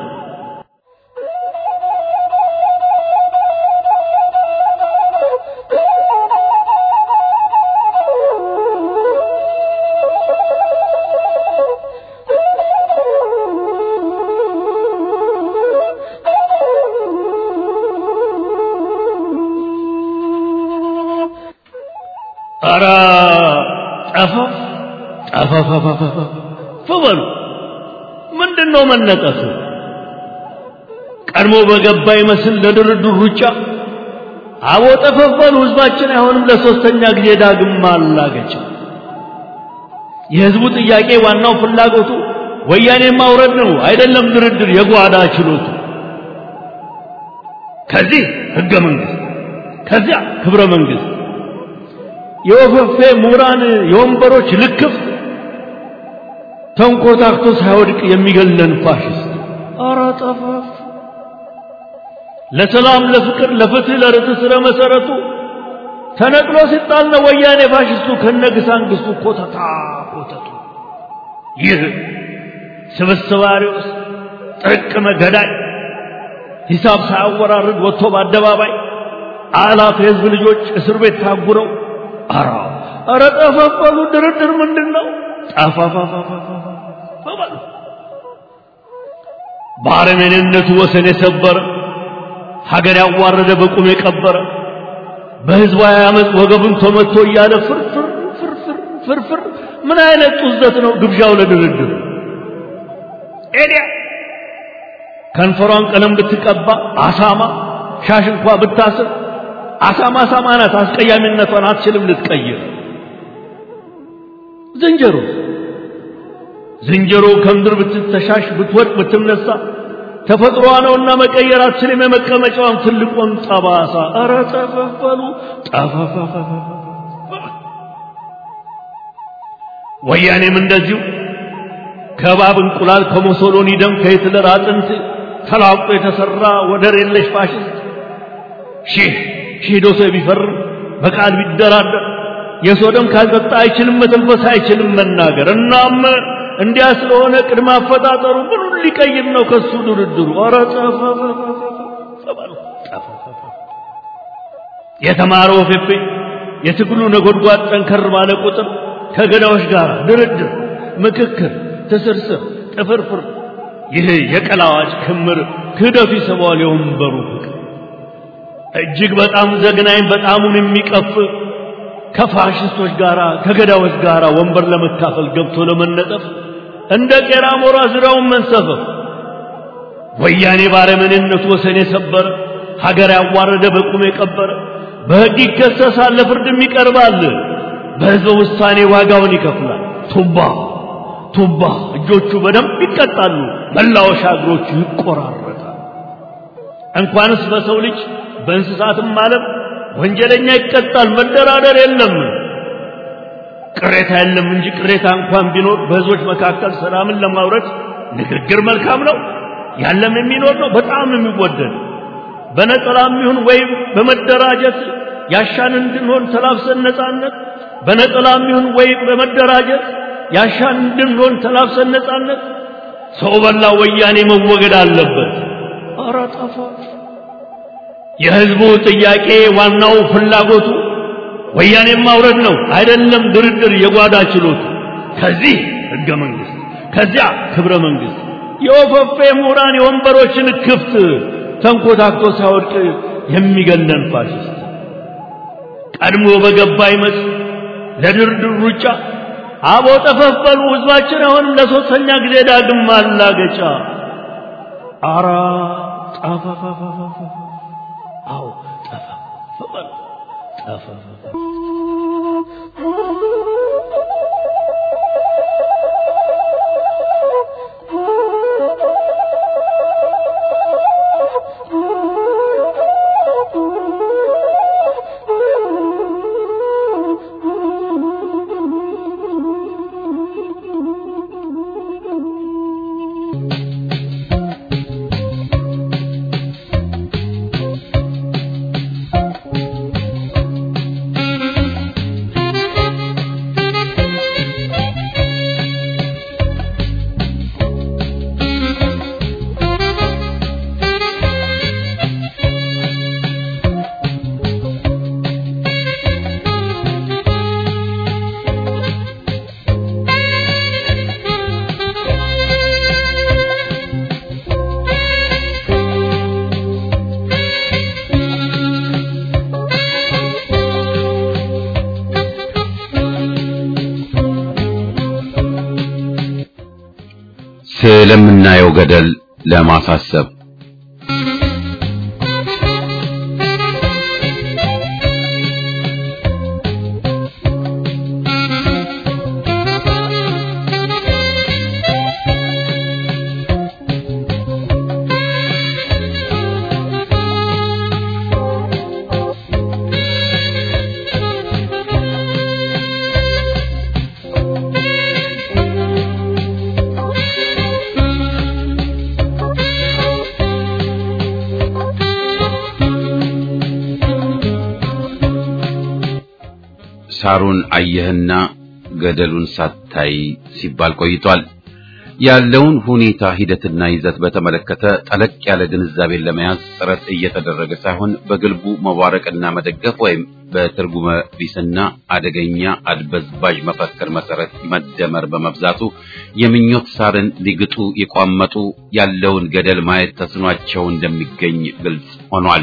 አራ ጠፋ ጠፋ ጠፋ ፈበሉ ምንድነው መነጠፉ ቀድሞ በገባ ይመስል ለድርድር ሩጫ አቦ ጠፈፈሉ ህዝባችን አይሆንም ለሶስተኛ ጊዜ ዳግም ማላገጫ የህዝቡ ጥያቄ ዋናው ፍላጎቱ ወያኔ ማውረድ ነው አይደለም ድርድር የጓዳ ችሎቱ ከዚህ ህገ መንግስት ከዚያ ክብረ መንግስት የወፈፌ ሙራን የወንበሮች ልክፍ ተንኮታክቶ ሳይወድቅ የሚገለን ፋሽስት አራ ጠፋፍ ለሰላም ለፍቅር ለፍትህ ለርትዕ ስረ መሰረቱ ተነቅሎ ሲጣል ነው ወያኔ ፋሽስቱ ከነግሳንግስቱ ኮተታ ኮተቱ ይህ ስብስባሪውስ ጥቅመ ገዳይ ሂሳብ ሳያወራርድ ወጥቶ በአደባባይ አላፍ የህዝብ ልጆች እስር ቤት ታጉረው አራ አራ ጠፋፋሉ ድርድር ምንድነው ጠፋፋፋፋ ፈበሉ ባረመኔነቱ ወሰን የሰበረ ሀገር ያዋረደ በቁም የቀበረ በህዝቡ ያመጽ ወገቡን ተመቶ እያለ ፍርፍር ፍርፍር ፍርፍር ምን አይነት ጡዘት ነው ግብዣው ለድርድር ኤዲያ ከንፈሯን ቀለም ብትቀባ አሳማ ሻሽ እንኳን ብታስር አሳማ ሳማናት አስቀያሚነቷን አትችልም ልትቀይር ዝንጀሮ ዝንጀሮ ከምድር ብትተሻሽ ብትወድቅ ብትነሳ ተፈጥሮዋ ነውና መቀየር አትችልም የመቀመጫዋን ትልቁን ጠባሳ አረ ጠፈፈሉ ጠፈፈፈ ወያኔም እንደዚሁ ከባብ እንቁላል ከሞሶሎኒ ደም ከሂትለር አጥንት ተላቆ የተሰራ ወደር የለሽ ፋሽስት ሺህ ሺህ ዶሴ ቢፈርም በቃል ቢደራደር የሰው ደም ካልጠጣ አይችልም መተንፈስ አይችልም መናገር እናም እንዲያ ስለሆነ ቅድመ አፈጣጠሩ ምኑን ሊቀይር ነው ከሱ ድርድሩ ኧረ ጠፋፋ የተማረው ፌፌ የትግሉ ነጎድጓድ ጠንከር ባለ ቁጥር ከገዳዎች ጋር ድርድር ምክክር ትስርስር ጥፍርፍር ይሄ የቀላዋጭ ክምር ክህደቱ ይሰባል የወንበሩ ፍቅር እጅግ በጣም ዘግናኝ በጣሙን የሚቀፍ ከፋሽስቶች ጋራ ከገዳዎች ጋራ ወንበር ለመካፈል ገብቶ ለመነጠፍ እንደ ቄራ ሞራ ዝራውን መንሰፈፍ ወያኔ ባረመኔነቱ ወሰን የሰበረ ሀገር ያዋረደ በቁም የቀበረ በሕግ ይከሰሳል ለፍርድም ይቀርባል በሕዝብ ውሳኔ ዋጋውን ይከፍላል ቱባ ቱባ እጆቹ በደንብ ይቀጣሉ መላወሻ እግሮቹ ይቆራረጣል እንኳንስ በሰው ልጅ በእንስሳትም ዓለም ወንጀለኛ ይቀጣል መደራደር የለም ቅሬታ የለም እንጂ ቅሬታ እንኳን ቢኖር በሕዝቦች መካከል ሰላምን ለማውረድ ንግግር መልካም ነው ያለም የሚኖር ነው በጣም የሚወደድ በነጠላም ይሁን ወይም በመደራጀት ያሻን እንድንሆን ተላብሰን ነጻነት በነጠላም ይሁን ወይም በመደራጀት ያሻን እንድንሆን ተላብሰን ነጻነት ሰው በላ ወያኔ መወገድ አለበት ኧረ ጠፋ የሕዝቡ ጥያቄ ዋናው ፍላጎቱ ወያኔ ማውረድ ነው አይደለም ድርድር የጓዳ ችሎት ከዚህ ሕገ መንግሥት ከዚያ ክብረ መንግሥት የወፈፌ ምሁራን የወንበሮችን ክፍት ተንኮታክቶ ሳይወድቅ የሚገለን ፋሽስት ቀድሞ በገባ ይመስል ለድርድር ሩጫ አቦ ተፈፈሉ ሕዝባችን አሁንም ለሶስተኛ ጊዜ ዳግም ማላገጫ አራ ጣፋፋፋፋ አው ጣፋፋፋ ጣፋፋ ስለምናየው ገደል ለማሳሰብ ሳሩን አየህና ገደሉን ሳታይ ሲባል ቆይቷል። ያለውን ሁኔታ ሂደትና ይዘት በተመለከተ ጠለቅ ያለ ግንዛቤን ለመያዝ ጥረት እየተደረገ ሳይሆን በግልቡ መዋረቅና መደገፍ ወይም በትርጉመ ቢስና አደገኛ አድበዝባዥ መፈክር መሰረት መደመር በመብዛቱ የምኞት ሳርን ሊግጡ የቋመጡ ያለውን ገደል ማየት ተስኗቸው እንደሚገኝ ግልጽ ሆኗል።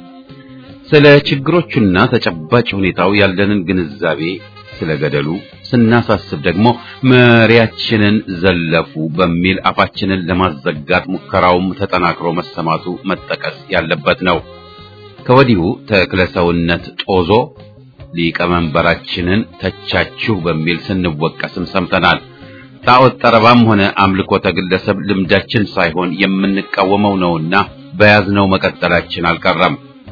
ስለ ችግሮቹና ተጨባጭ ሁኔታው ያለንን ግንዛቤ ስለገደሉ ስናሳስብ ደግሞ መሪያችንን ዘለፉ በሚል አፋችንን ለማዘጋት ሙከራውም ተጠናክሮ መሰማቱ መጠቀስ ያለበት ነው። ከወዲሁ ተክለሰውነት ጦዞ ሊቀመንበራችንን ተቻችሁ በሚል ስንወቀስም ሰምተናል። ጣዖት ጠረባም ሆነ አምልኮተ ግለሰብ ልምዳችን ሳይሆን የምንቃወመው ነውና በያዝነው መቀጠላችን አልቀረም።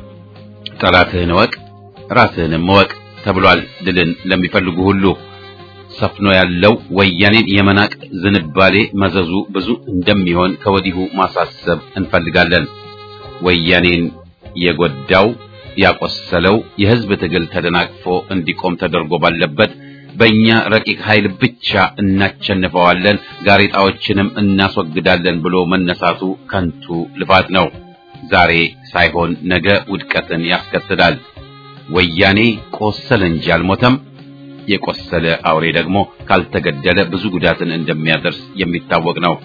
ጠላትህን ወቅ ራስህንም ወቅ ተብሏል። ድልን ለሚፈልጉ ሁሉ ሰፍኖ ያለው ወያኔን የመናቅ ዝንባሌ መዘዙ ብዙ እንደሚሆን ከወዲሁ ማሳሰብ እንፈልጋለን። ወያኔን የጎዳው ያቆሰለው የህዝብ ትግል ተደናቅፎ እንዲቆም ተደርጎ ባለበት በእኛ ረቂቅ ኃይል ብቻ እናቸንፈዋለን፣ ጋሬጣዎችንም እናስወግዳለን ብሎ መነሳቱ ከንቱ ልፋት ነው። ዛሬ ሳይሆን ነገ ውድቀትን ያስከትላል። ወያኔ ቆሰለ እንጂ አልሞተም። የቆሰለ አውሬ ደግሞ ካልተገደለ ብዙ ጉዳትን እንደሚያደርስ የሚታወቅ ነው።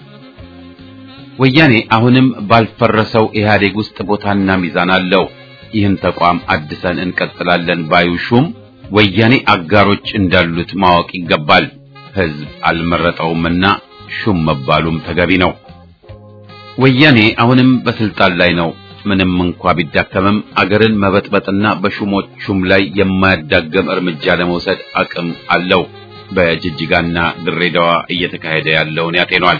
ወያኔ አሁንም ባልፈረሰው ኢህአዴግ ውስጥ ቦታና ሚዛን አለው። ይህን ተቋም አድሰን እንቀጥላለን ባዩ ሹም ወያኔ አጋሮች እንዳሉት ማወቅ ይገባል። ህዝብ አልመረጠውምና ሹም መባሉም ተገቢ ነው። ወያኔ አሁንም በስልጣን ላይ ነው። ምንም እንኳ ቢዳከምም አገርን መበጥበጥና በሹሞቹም ላይ የማያዳገም እርምጃ ለመውሰድ አቅም አለው። በጅጅጋና ድሬዳዋ እየተካሄደ ያለውን ያጤኗል።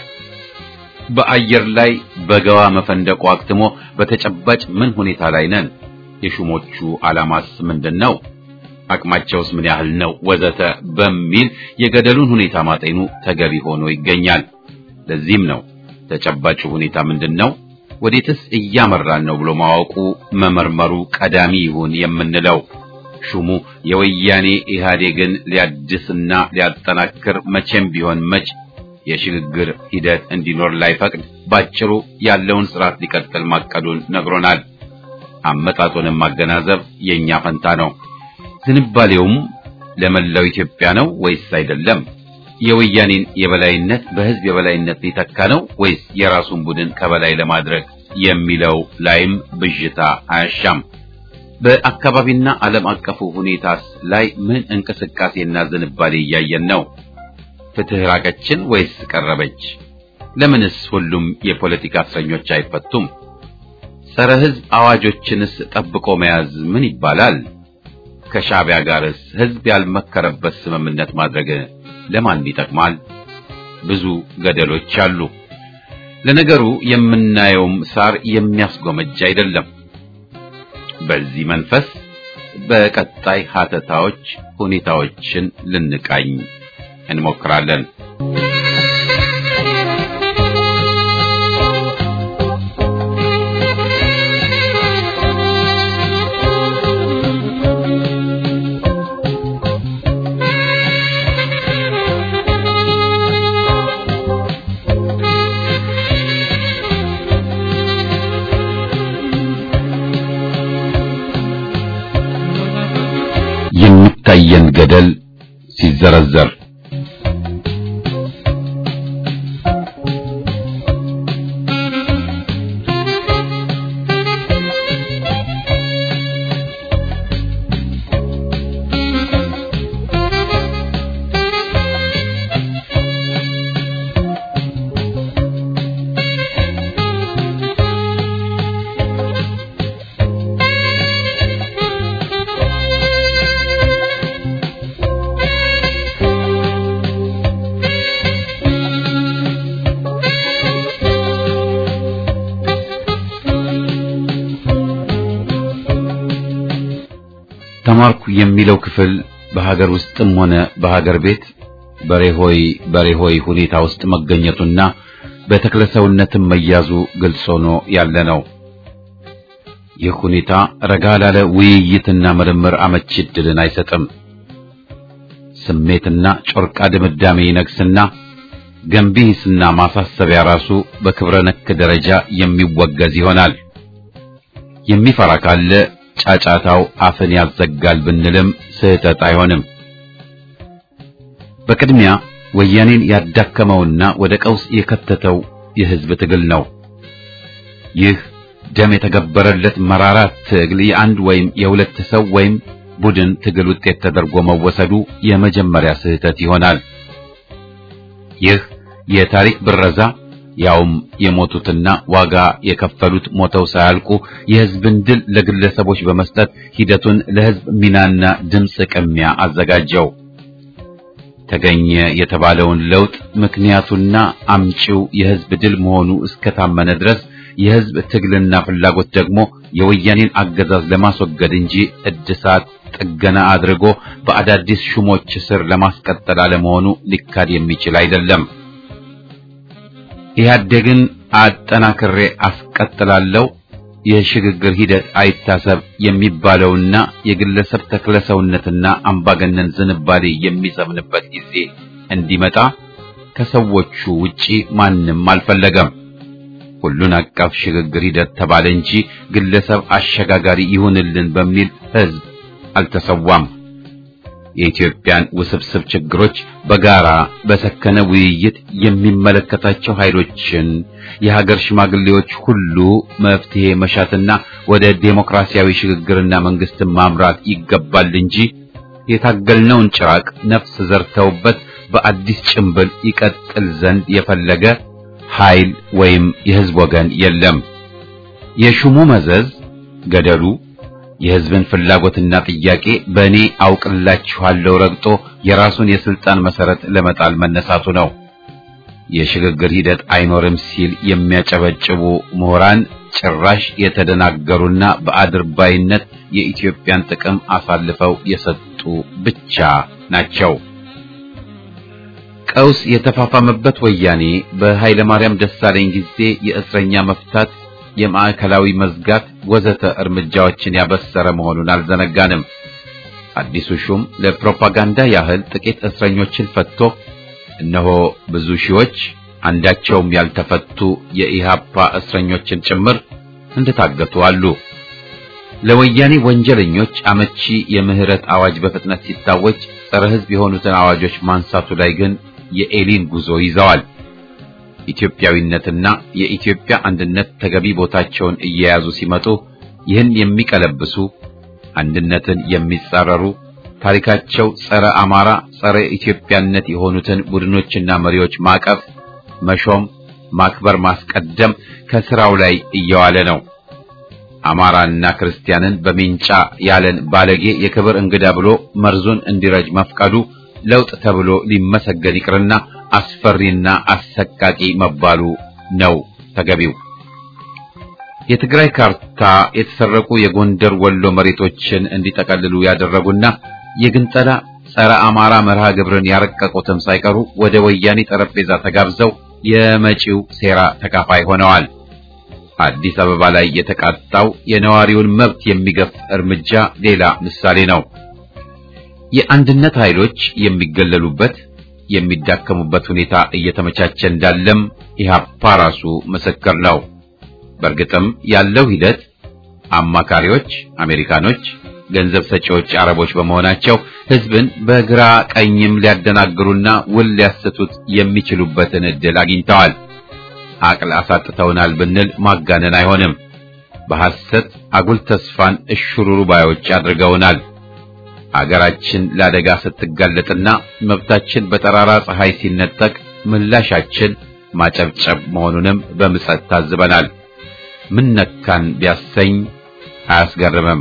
በአየር ላይ በገዋ መፈንደቁ አክትሞ በተጨባጭ ምን ሁኔታ ላይ ነን? የሹሞቹ ዓላማስ ምንድነው? አቅማቸውስ ምን ያህል ነው? ወዘተ በሚል የገደሉን ሁኔታ ማጤኑ ተገቢ ሆኖ ይገኛል። ለዚህም ነው ተጨባጭ ሁኔታ ምንድነው፣ ወዴትስ እያመራን ነው ብሎ ማወቁ መመርመሩ ቀዳሚ ይሁን የምንለው። ሹሙ የወያኔ ኢህአዴግን ሊያድስና ሊያጠናክር መቼም ቢሆን መች የሽግግር ሂደት እንዲኖር ላይፈቅድ ባጭሩ ያለውን ስርዓት ሊቀጥል ማቀዱን ነግሮናል። አመጣጡንም ማገናዘብ የኛ ፈንታ ነው። ዝንባሌውም ለመላው ኢትዮጵያ ነው ወይስ አይደለም? የወያኔን የበላይነት በህዝብ የበላይነት ሊተካ ነው ወይስ የራሱን ቡድን ከበላይ ለማድረግ የሚለው ላይም ብዥታ አያሻም። በአካባቢና ዓለም አቀፉ ሁኔታስ ላይ ምን እንቅስቃሴና ዝንባሌ እያየን ነው? ፍትህ ራቀችን ወይስ ቀረበች? ለምንስ ሁሉም የፖለቲካ እስረኞች አይፈቱም? ጸረ ህዝብ አዋጆችንስ ጠብቆ መያዝ ምን ይባላል? ከሻዕቢያ ጋርስ ህዝብ ያልመከረበት ስምምነት ማድረግ ለማን ይጠቅማል? ብዙ ገደሎች አሉ። ለነገሩ የምናየውም ሳር የሚያስጎመጅ አይደለም። በዚህ መንፈስ በቀጣይ ሀተታዎች ሁኔታዎችን ልንቃኝ እንሞክራለን። የሚታየን ገደል ሲዘረዘር ተማርኩ የሚለው ክፍል በሀገር ውስጥም ሆነ በሀገር ቤት በሬሆይ በሬሆይ ሁኔታ ውስጥ መገኘቱና በተክለሰውነትም መያዙ ግልጽ ሆኖ ያለ ነው። ይህ ሁኔታ ረጋ ላለ ውይይትና ምርምር አመቺ ዕድልን አይሰጥም። ስሜትና ጮርቃ ድምዳሜ ይነግስና ገንቢስና ማሳሰቢያ ራሱ በክብረ ነክ ደረጃ የሚወገዝ ይሆናል። የሚፈራ ካለ ጫጫታው አፍን ያዘጋል ብንልም ስህተት አይሆንም። በቅድሚያ ወያኔን ያዳከመውና ወደ ቀውስ የከተተው የህዝብ ትግል ነው። ይህ ደም የተገበረለት መራራ ትግል የአንድ ወይም የሁለት ሰው ወይም ቡድን ትግል ውጤት ተደርጎ መወሰዱ የመጀመሪያ ስህተት ይሆናል። ይህ የታሪክ ብረዛ ያውም የሞቱትና ዋጋ የከፈሉት ሞተው ሳያልቁ የህዝብን ድል ለግለሰቦች በመስጠት ሂደቱን ለህዝብ ሚናና ድምጽ ቅሚያ አዘጋጀው። ተገኘ የተባለውን ለውጥ ምክንያቱና አምጪው የህዝብ ድል መሆኑ እስከታመነ ድረስ የህዝብ ትግልና ፍላጎት ደግሞ የወያኔን አገዛዝ ለማስወገድ እንጂ እድሳት ጥገና አድርጎ በአዳዲስ ሹሞች ስር ለማስቀጠል አለመሆኑ ሊካድ የሚችል አይደለም። ኢህአዴግን አጠናክሬ አስቀጥላለሁ፣ የሽግግር ሂደት አይታሰብ የሚባለውና የግለሰብ ተክለሰውነትና አምባገነን ዝንባሌ የሚሰምንበት ጊዜ እንዲመጣ ከሰዎቹ ውጪ ማንም አልፈለገም። ሁሉን አቀፍ ሽግግር ሂደት ተባለ እንጂ ግለሰብ አሸጋጋሪ ይሁንልን በሚል ህዝብ አልተሰዋም። የኢትዮጵያን ውስብስብ ችግሮች በጋራ በሰከነ ውይይት የሚመለከታቸው ኃይሎችን የሀገር ሽማግሌዎች ሁሉ መፍትሄ መሻትና ወደ ዴሞክራሲያዊ ሽግግርና መንግስትን ማምራት ይገባል እንጂ የታገልነውን ጭራቅ ነፍስ ዘርተውበት በአዲስ ጭንብል ይቀጥል ዘንድ የፈለገ ኃይል ወይም የህዝብ ወገን የለም። የሹሙ መዘዝ ገደሉ የህዝብን ፍላጎትና ጥያቄ በእኔ አውቅላችኋለሁ ረግጦ የራሱን የስልጣን መሰረት ለመጣል መነሳቱ ነው። የሽግግር ሂደት አይኖርም ሲል የሚያጨበጭቡ ምሁራን ጭራሽ የተደናገሩና በአድርባይነት የኢትዮጵያን ጥቅም አሳልፈው የሰጡ ብቻ ናቸው። ቀውስ የተፋፋመበት ወያኔ በኃይለ ማርያም ደሳለኝ ጊዜ የእስረኛ መፍታት፣ የማዕከላዊ መዝጋት ወዘተ እርምጃዎችን ያበሰረ መሆኑን አልዘነጋንም። አዲሱ ሹም ለፕሮፓጋንዳ ያህል ጥቂት እስረኞችን ፈትቶ እነሆ ብዙ ሺዎች አንዳቸውም ያልተፈቱ የኢሃፓ እስረኞችን ጭምር እንደታገቱ አሉ። ለወያኔ ወንጀለኞች አመቺ የምህረት አዋጅ በፍጥነት ሲታወጅ ጸረ ሕዝብ የሆኑትን አዋጆች ማንሳቱ ላይ ግን የኤሊን ጉዞ ይዘዋል። ኢትዮጵያዊነትና የኢትዮጵያ አንድነት ተገቢ ቦታቸውን እየያዙ ሲመጡ ይህን የሚቀለብሱ አንድነትን የሚጻረሩ ታሪካቸው ጸረ አማራ ጸረ ኢትዮጵያነት የሆኑትን ቡድኖችና መሪዎች ማቀፍ፣ መሾም፣ ማክበር፣ ማስቀደም ከስራው ላይ እየዋለ ነው። አማራና ክርስቲያንን በሚንጫ ያለን ባለጌ የክብር እንግዳ ብሎ መርዙን እንዲረጅ መፍቀዱ ለውጥ ተብሎ ሊመሰገን ይቅርና አስፈሪና አሰቃቂ መባሉ ነው ተገቢው። የትግራይ ካርታ የተሰረቁ የጎንደር ወሎ መሬቶችን እንዲጠቀልሉ ያደረጉና የግንጠላ ጸረ አማራ መርሃ ግብርን ያረቀቁትም ሳይቀሩ ወደ ወያኔ ጠረጴዛ ተጋብዘው የመጪው ሴራ ተካፋይ ሆነዋል። አዲስ አበባ ላይ የተቃጣው የነዋሪውን መብት የሚገፍ እርምጃ ሌላ ምሳሌ ነው። የአንድነት ኃይሎች የሚገለሉበት የሚዳከሙበት ሁኔታ እየተመቻቸ እንዳለም ኢህአፓ ራሱ ምስክር ነው። በእርግጥም ያለው ሂደት አማካሪዎች አሜሪካኖች፣ ገንዘብ ሰጪዎች አረቦች በመሆናቸው ህዝብን በግራ ቀኝም ሊያደናግሩና ውል ሊያሰቱት የሚችሉበትን እድል አግኝተዋል። አቅል አሳጥተውናል ብንል ማጋነን አይሆንም። በሐሰት አጉል ተስፋን እሽሩሩ ባዮች አድርገውናል። አገራችን ለአደጋ ስትጋለጥና መብታችን በጠራራ ፀሐይ ሲነጠቅ ምላሻችን ማጨብጨብ መሆኑንም በምጸት ታዝበናል። ምን ነካን ቢያሰኝ አያስገርምም።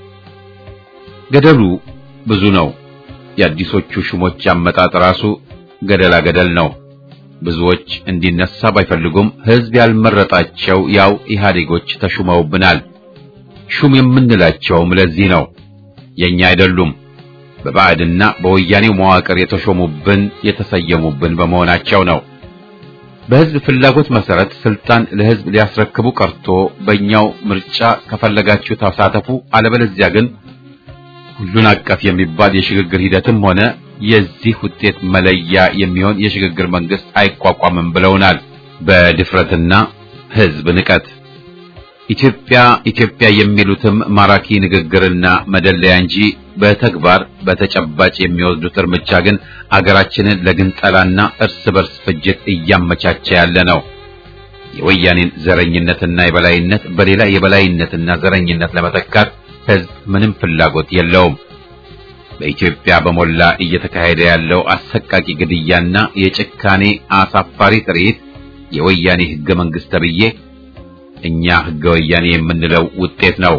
ገደሉ ብዙ ነው። የአዲሶቹ ሹሞች አመጣጥ ራሱ ገደላ ገደል ነው። ብዙዎች እንዲነሳ ባይፈልጉም ህዝብ ያልመረጣቸው ያው ኢህአዴጎች ተሹመውብናል። ሹም የምንላቸውም ለዚህ ነው። የኛ አይደሉም። በባዕድና በወያኔው መዋቅር የተሾሙብን የተሰየሙብን በመሆናቸው ነው። በህዝብ ፍላጎት መሰረት ስልጣን ለህዝብ ሊያስረክቡ ቀርቶ በእኛው ምርጫ ከፈለጋችሁ ተሳተፉ፣ አለበለዚያ ግን ሁሉን አቀፍ የሚባል የሽግግር ሂደትም ሆነ የዚህ ውጤት መለያ የሚሆን የሽግግር መንግስት አይቋቋምም ብለውናል። በድፍረትና ህዝብ ንቀት ኢትዮጵያ ኢትዮጵያ የሚሉትም ማራኪ ንግግርና መደለያ እንጂ በተግባር በተጨባጭ የሚወስዱት እርምጃ ግን አገራችንን ለግንጠላና እርስ በርስ ፍጅት እያመቻቸ ያለ ነው። የወያኔን ዘረኝነትና የበላይነት በሌላ የበላይነትና ዘረኝነት ለመተካት ህዝብ ምንም ፍላጎት የለውም። በኢትዮጵያ በሞላ እየተካሄደ ያለው አሰቃቂ ግድያና የጭካኔ አሳፋሪ ትርኢት የወያኔ ህገ መንግስት ተብዬ እኛ ህገ ወያኔ የምንለው ውጤት ነው።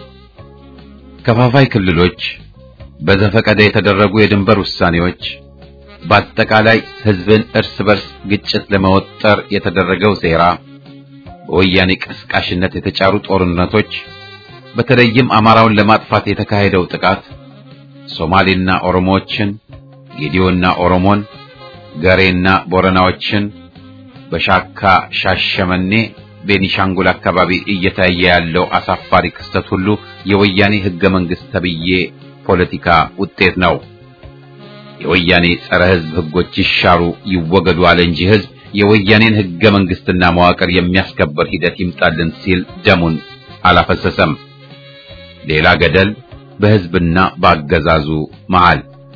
ከፋፋይ ክልሎች፣ በዘፈቀደ የተደረጉ የድንበር ውሳኔዎች፣ በአጠቃላይ ህዝብን እርስ በርስ ግጭት ለመወጠር የተደረገው ሴራ፣ በወያኔ ቀስቃሽነት የተጫሩ ጦርነቶች፣ በተለይም አማራውን ለማጥፋት የተካሄደው ጥቃት ሶማሌና ኦሮሞዎችን፣ ጌዲዮና ኦሮሞን፣ ገሬና ቦረናዎችን በሻካ ሻሸመኔ ቤኒሻንጉል አካባቢ እየታየ ያለው አሳፋሪ ክስተት ሁሉ የወያኔ ህገ መንግስት ተብዬ ፖለቲካ ውጤት ነው። የወያኔ ጸረ ህዝብ ህጎች ይሻሩ ይወገዱ አለ እንጂ ህዝብ የወያኔን ህገ መንግስትና መዋቅር የሚያስከብር ሂደት ይምጣልን ሲል ደሙን አላፈሰሰም። ሌላ ገደል በህዝብና በአገዛዙ መሃል።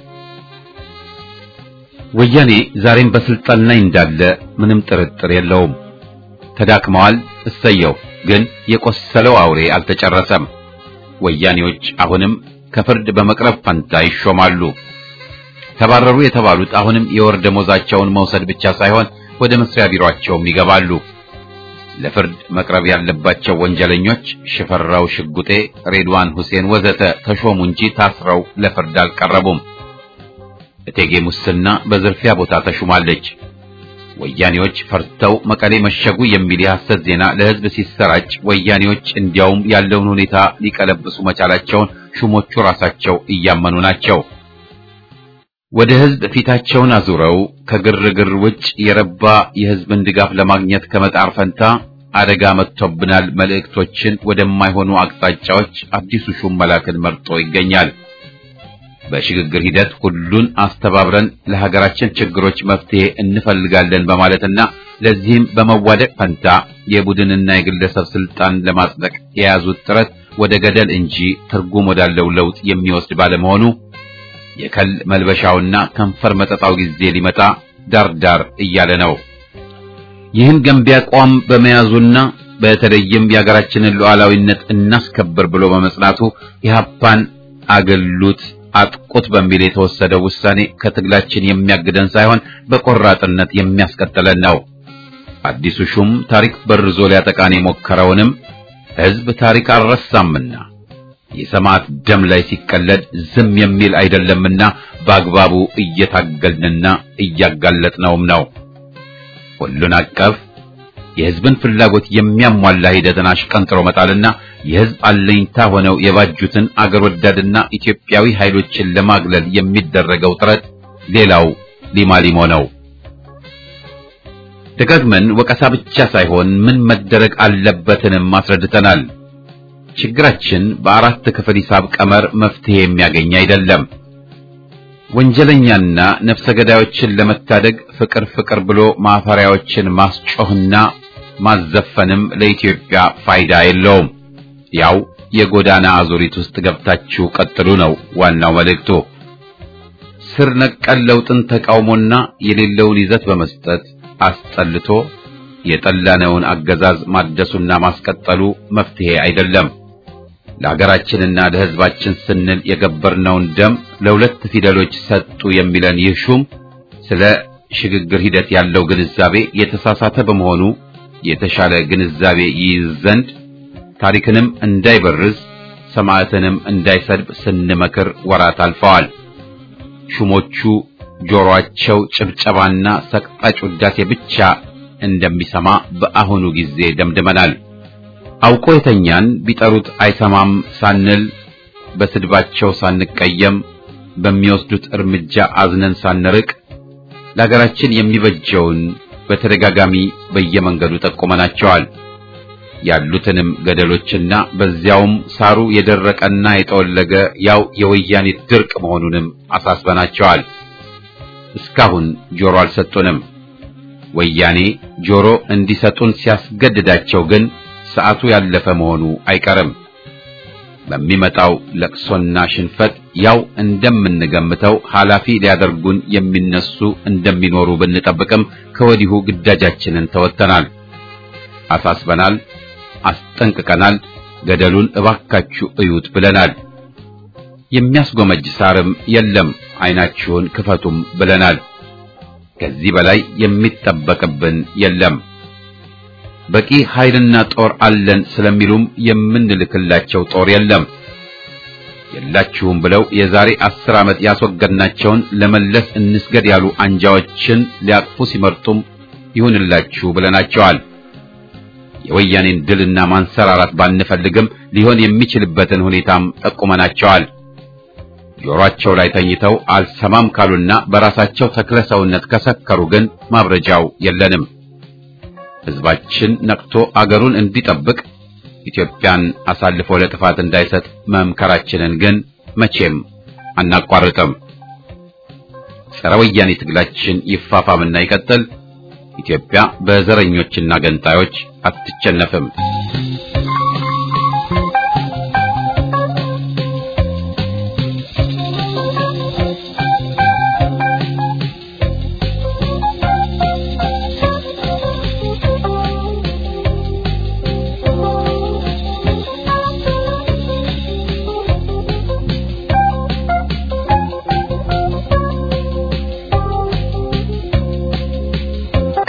ወያኔ ዛሬም በስልጣን ላይ እንዳለ ምንም ጥርጥር የለውም። ተዳክመዋል፣ እሰየው። ግን የቆሰለው አውሬ አልተጨረሰም። ወያኔዎች አሁንም ከፍርድ በመቅረብ ፈንታ ይሾማሉ። ተባረሩ የተባሉት አሁንም የወር ደሞዛቸውን መውሰድ ብቻ ሳይሆን ወደ መስሪያ ቢሮአቸውም ይገባሉ። ለፍርድ መቅረብ ያለባቸው ወንጀለኞች ሽፈራው ሽጉጤ፣ ሬድዋን ሁሴን ወዘተ ተሾሙ እንጂ ታስረው ለፍርድ አልቀረቡም። እቴጌ ሙስና በዝርፊያ ቦታ ተሹማለች። ወያኔዎች ፈርተው መቀሌ መሸጉ የሚል የሐሰት ዜና ለህዝብ ሲሰራጭ ወያኔዎች እንዲያውም ያለውን ሁኔታ ሊቀለብሱ መቻላቸውን ሹሞቹ ራሳቸው እያመኑ ናቸው። ወደ ህዝብ ፊታቸውን አዙረው ከግርግር ውጭ የረባ የህዝብን ድጋፍ ለማግኘት ከመጣር ፈንታ አደጋ መጥቶብናል መልእክቶችን ወደማይሆኑ አቅጣጫዎች አዲሱ ሹም መላክን መርጦ ይገኛል። በሽግግር ሂደት ሁሉን አስተባብረን ለሀገራችን ችግሮች መፍትሄ እንፈልጋለን በማለትና ለዚህም በመዋደቅ ፈንታ የቡድንና የግለሰብ ስልጣን ለማጽደቅ የያዙት ጥረት ወደ ገደል እንጂ ትርጉም ወዳለው ለውጥ የሚወስድ ባለመሆኑ የከል መልበሻውና ከንፈር መጠጣው ጊዜ ሊመጣ ዳርዳር እያለ ነው። ይህን ገንቢ አቋም በመያዙና በተለይም የሀገራችንን ሉዓላዊነት እናስከብር ብሎ በመጽናቱ ኢህአፓን አገሉት አጥቁት በሚል የተወሰደው ውሳኔ ከትግላችን የሚያግደን ሳይሆን በቆራጥነት የሚያስቀጥለን ነው። አዲሱ ሹም ታሪክ በርዞ ሊያጠቃን የሞከረውንም ህዝብ ታሪክ አልረሳምና የሰማዕት ደም ላይ ሲቀለድ ዝም የሚል አይደለምና በአግባቡ እየታገልንና እያጋለጥነውም ነው። ሁሉን አቀፍ የህዝብን ፍላጎት የሚያሟላ ሂደትን አሽቀንጥሮ መጣልና የህዝብ አለኝታ ሆነው የባጁትን አገር ወዳድና ኢትዮጵያዊ ኃይሎችን ለማግለል የሚደረገው ጥረት ሌላው ሊማሊሞ ነው። ደጋግመን ወቀሳ ብቻ ሳይሆን ምን መደረግ አለበትንም አስረድተናል። ችግራችን በአራት ክፍል ሂሳብ ቀመር መፍትሄ የሚያገኝ አይደለም። ወንጀለኛና ነፍሰ ገዳዮችን ለመታደግ ፍቅር ፍቅር ብሎ ማፈሪያዎችን ማስጮህና ማዘፈንም ለኢትዮጵያ ፋይዳ የለውም። ያው የጎዳና አዙሪት ውስጥ ገብታችሁ ቀጥሉ ነው ዋናው መልእክቱ። ስር ነቀል ለውጥን ተቃውሞና የሌለውን ይዘት በመስጠት አስጠልቶ የጠላነውን አገዛዝ ማደሱና ማስቀጠሉ መፍትሄ አይደለም። ለሀገራችንና ለህዝባችን ስንል የገበርነውን ደም ለሁለት ፊደሎች ሰጡ የሚለን ይህ ሹም ስለ ሽግግር ሂደት ያለው ግንዛቤ የተሳሳተ በመሆኑ የተሻለ ግንዛቤ ይይዝ ዘንድ ታሪክንም እንዳይበርዝ ሰማዕትንም እንዳይሰድብ ስንመክር ወራት አልፈዋል። ሹሞቹ ጆሮአቸው ጭብጨባና ሰቅጣጭ ውዳሴ ብቻ እንደሚሰማ በአሁኑ ጊዜ ደምድመናል። አውቆ የተኛን ቢጠሩት አይሰማም ሳንል በስድባቸው ሳንቀየም በሚወስዱት እርምጃ አዝነን ሳንርቅ ለሀገራችን የሚበጀውን በተደጋጋሚ በየመንገዱ ጠቁመናቸዋል። ያሉትንም ገደሎችና በዚያውም ሳሩ የደረቀና የጠወለገ ያው የወያኔ ድርቅ መሆኑንም አሳስበናቸዋል። እስካሁን ጆሮ አልሰጡንም። ወያኔ ጆሮ እንዲሰጡን ሲያስገድዳቸው ግን ሰዓቱ ያለፈ መሆኑ አይቀርም። በሚመጣው ለቅሶና ሽንፈት ያው እንደምንገምተው ኃላፊ ሊያደርጉን የሚነሱ እንደሚኖሩ ብንጠብቅም ከወዲሁ ግዳጃችንን ተወጥተናል፣ አሳስበናል፣ አስጠንቅቀናል። ገደሉን እባካችሁ እዩት ብለናል። የሚያስጎመጅ ሳርም የለም፣ አይናችሁን ክፈቱም ብለናል። ከዚህ በላይ የሚጠበቅብን የለም። በቂ ኃይልና ጦር አለን ስለሚሉም የምንልክላቸው ጦር የለም። የላችሁም ብለው የዛሬ አስር ዓመት ያስወገድናቸውን ለመለስ እንስገድ ያሉ አንጃዎችን ሊያቅፉ ሲመርጡም ይሁንላችሁ ብለናቸዋል። የወያኔን ድልና ማንሰራራት ባንፈልግም ሊሆን የሚችልበትን ሁኔታም ጠቁመናቸዋል። ጆሮአቸው ላይ ተኝተው አልሰማም ካሉና በራሳቸው ተክለ ሰውነት ከሰከሩ ግን ማብረጃው የለንም። ህዝባችን ነቅቶ አገሩን እንዲጠብቅ ኢትዮጵያን አሳልፎ ለጥፋት እንዳይሰጥ መምከራችንን ግን መቼም አናቋርጥም። ጸረ ወያኔ ትግላችን ይፋፋምና ይቀጥል። ኢትዮጵያ በዘረኞችና ገንጣዮች አትቸነፍም።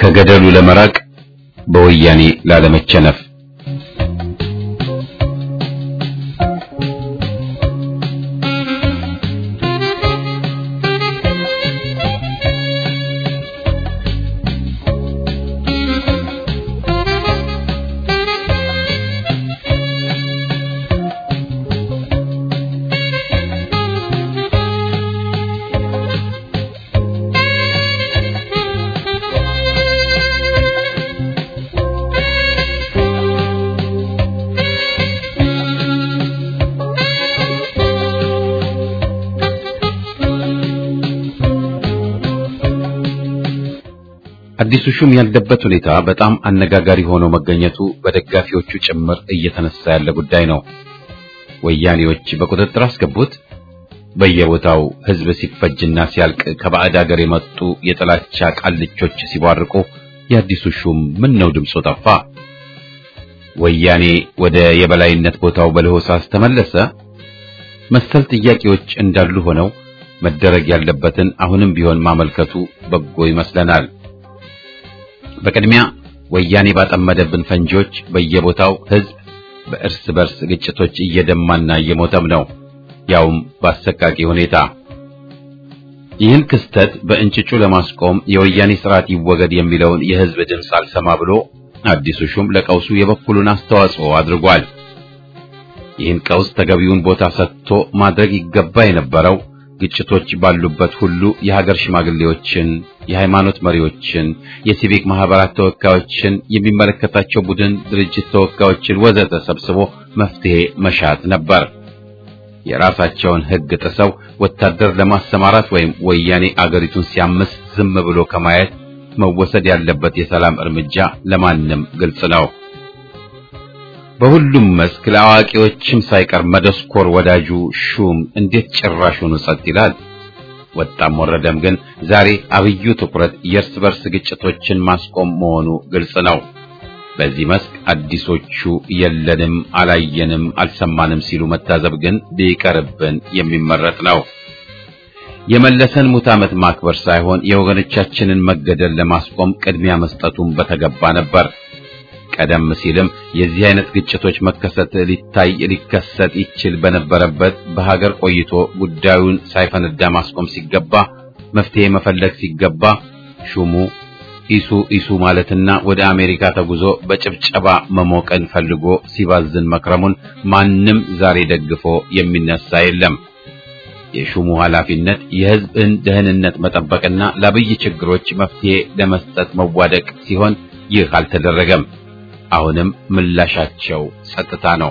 ከገደሉ ለመራቅ በወያኔ ላለመቸነፍ አዲሱ ሹም ያለበት ሁኔታ በጣም አነጋጋሪ ሆኖ መገኘቱ በደጋፊዎቹ ጭምር እየተነሳ ያለ ጉዳይ ነው። ወያኔዎች በቁጥጥር አስገቡት። በየቦታው ህዝብ ሲፈጅና ሲያልቅ ከባዕድ ሀገር የመጡ የጥላቻ ቃልቾች ሲቧርቁ የአዲሱ ሹም ምን ነው ድምፁ ጠፋ? ወያኔ ወደ የበላይነት ቦታው በለሆሳስ ተመለሰ? መሰል ጥያቄዎች እንዳሉ ሆነው መደረግ ያለበትን አሁንም ቢሆን ማመልከቱ በጎ ይመስለናል። በቅድሚያ ወያኔ ባጠመደብን ፈንጂዎች በየቦታው ህዝብ በእርስ በርስ ግጭቶች እየደማና እየሞተም ነው፣ ያውም በአሰቃቂ ሁኔታ። ይህን ክስተት በእንጭጩ ለማስቆም የወያኔ ስርዓት ይወገድ የሚለውን የህዝብ ድምፅ አልሰማ ብሎ አዲሱ ሹም ለቀውሱ የበኩሉን አስተዋጽኦ አድርጓል። ይህን ቀውስ ተገቢውን ቦታ ሰጥቶ ማድረግ ይገባ የነበረው ግጭቶች ባሉበት ሁሉ የሀገር ሽማግሌዎችን፣ የሃይማኖት መሪዎችን፣ የሲቪክ ማህበራት ተወካዮችን፣ የሚመለከታቸው ቡድን ድርጅት ተወካዮችን ወዘተ ሰብስቦ መፍትሄ መሻት ነበር። የራሳቸውን ህግ ጥሰው ወታደር ለማሰማራት ወይም ወያኔ አገሪቱን ሲያምስ ዝም ብሎ ከማየት መወሰድ ያለበት የሰላም እርምጃ ለማንም ግልጽ ነው። በሁሉም መስክ ለአዋቂዎችም ሳይቀር መደስኮር ወዳጁ ሹም እንዴት ጭራሹን ጸጥ ይላል? ወጣም ወረደም ግን ዛሬ አብዩ ትኩረት የእርስ በርስ ግጭቶችን ማስቆም መሆኑ ግልጽ ነው። በዚህ መስክ አዲሶቹ የለንም፣ አላየንም፣ አልሰማንም ሲሉ መታዘብ ግን ቢቀርብን የሚመረጥ ነው። የመለሰን ሙት ዓመት ማክበር ሳይሆን የወገኖቻችንን መገደል ለማስቆም ቅድሚያ መስጠቱን በተገባ ነበር። ቀደም ሲልም የዚህ አይነት ግጭቶች መከሰት ሊታይ ሊከሰት ይችል በነበረበት በሀገር ቆይቶ ጉዳዩን ሳይፈነዳ ማስቆም ሲገባ፣ መፍትሄ መፈለግ ሲገባ ሹሙ ኢሱ ኢሱ ማለትና ወደ አሜሪካ ተጉዞ በጭብጨባ መሞቀን ፈልጎ ሲባዝን መክረሙን ማንም ዛሬ ደግፎ የሚነሳ የለም። የሹሙ ኃላፊነት የሕዝብን ደህንነት መጠበቅና ለአብይ ችግሮች መፍትሄ ለመስጠት መዋደቅ ሲሆን ይህ አልተደረገም። አሁንም ምላሻቸው ጸጥታ ነው።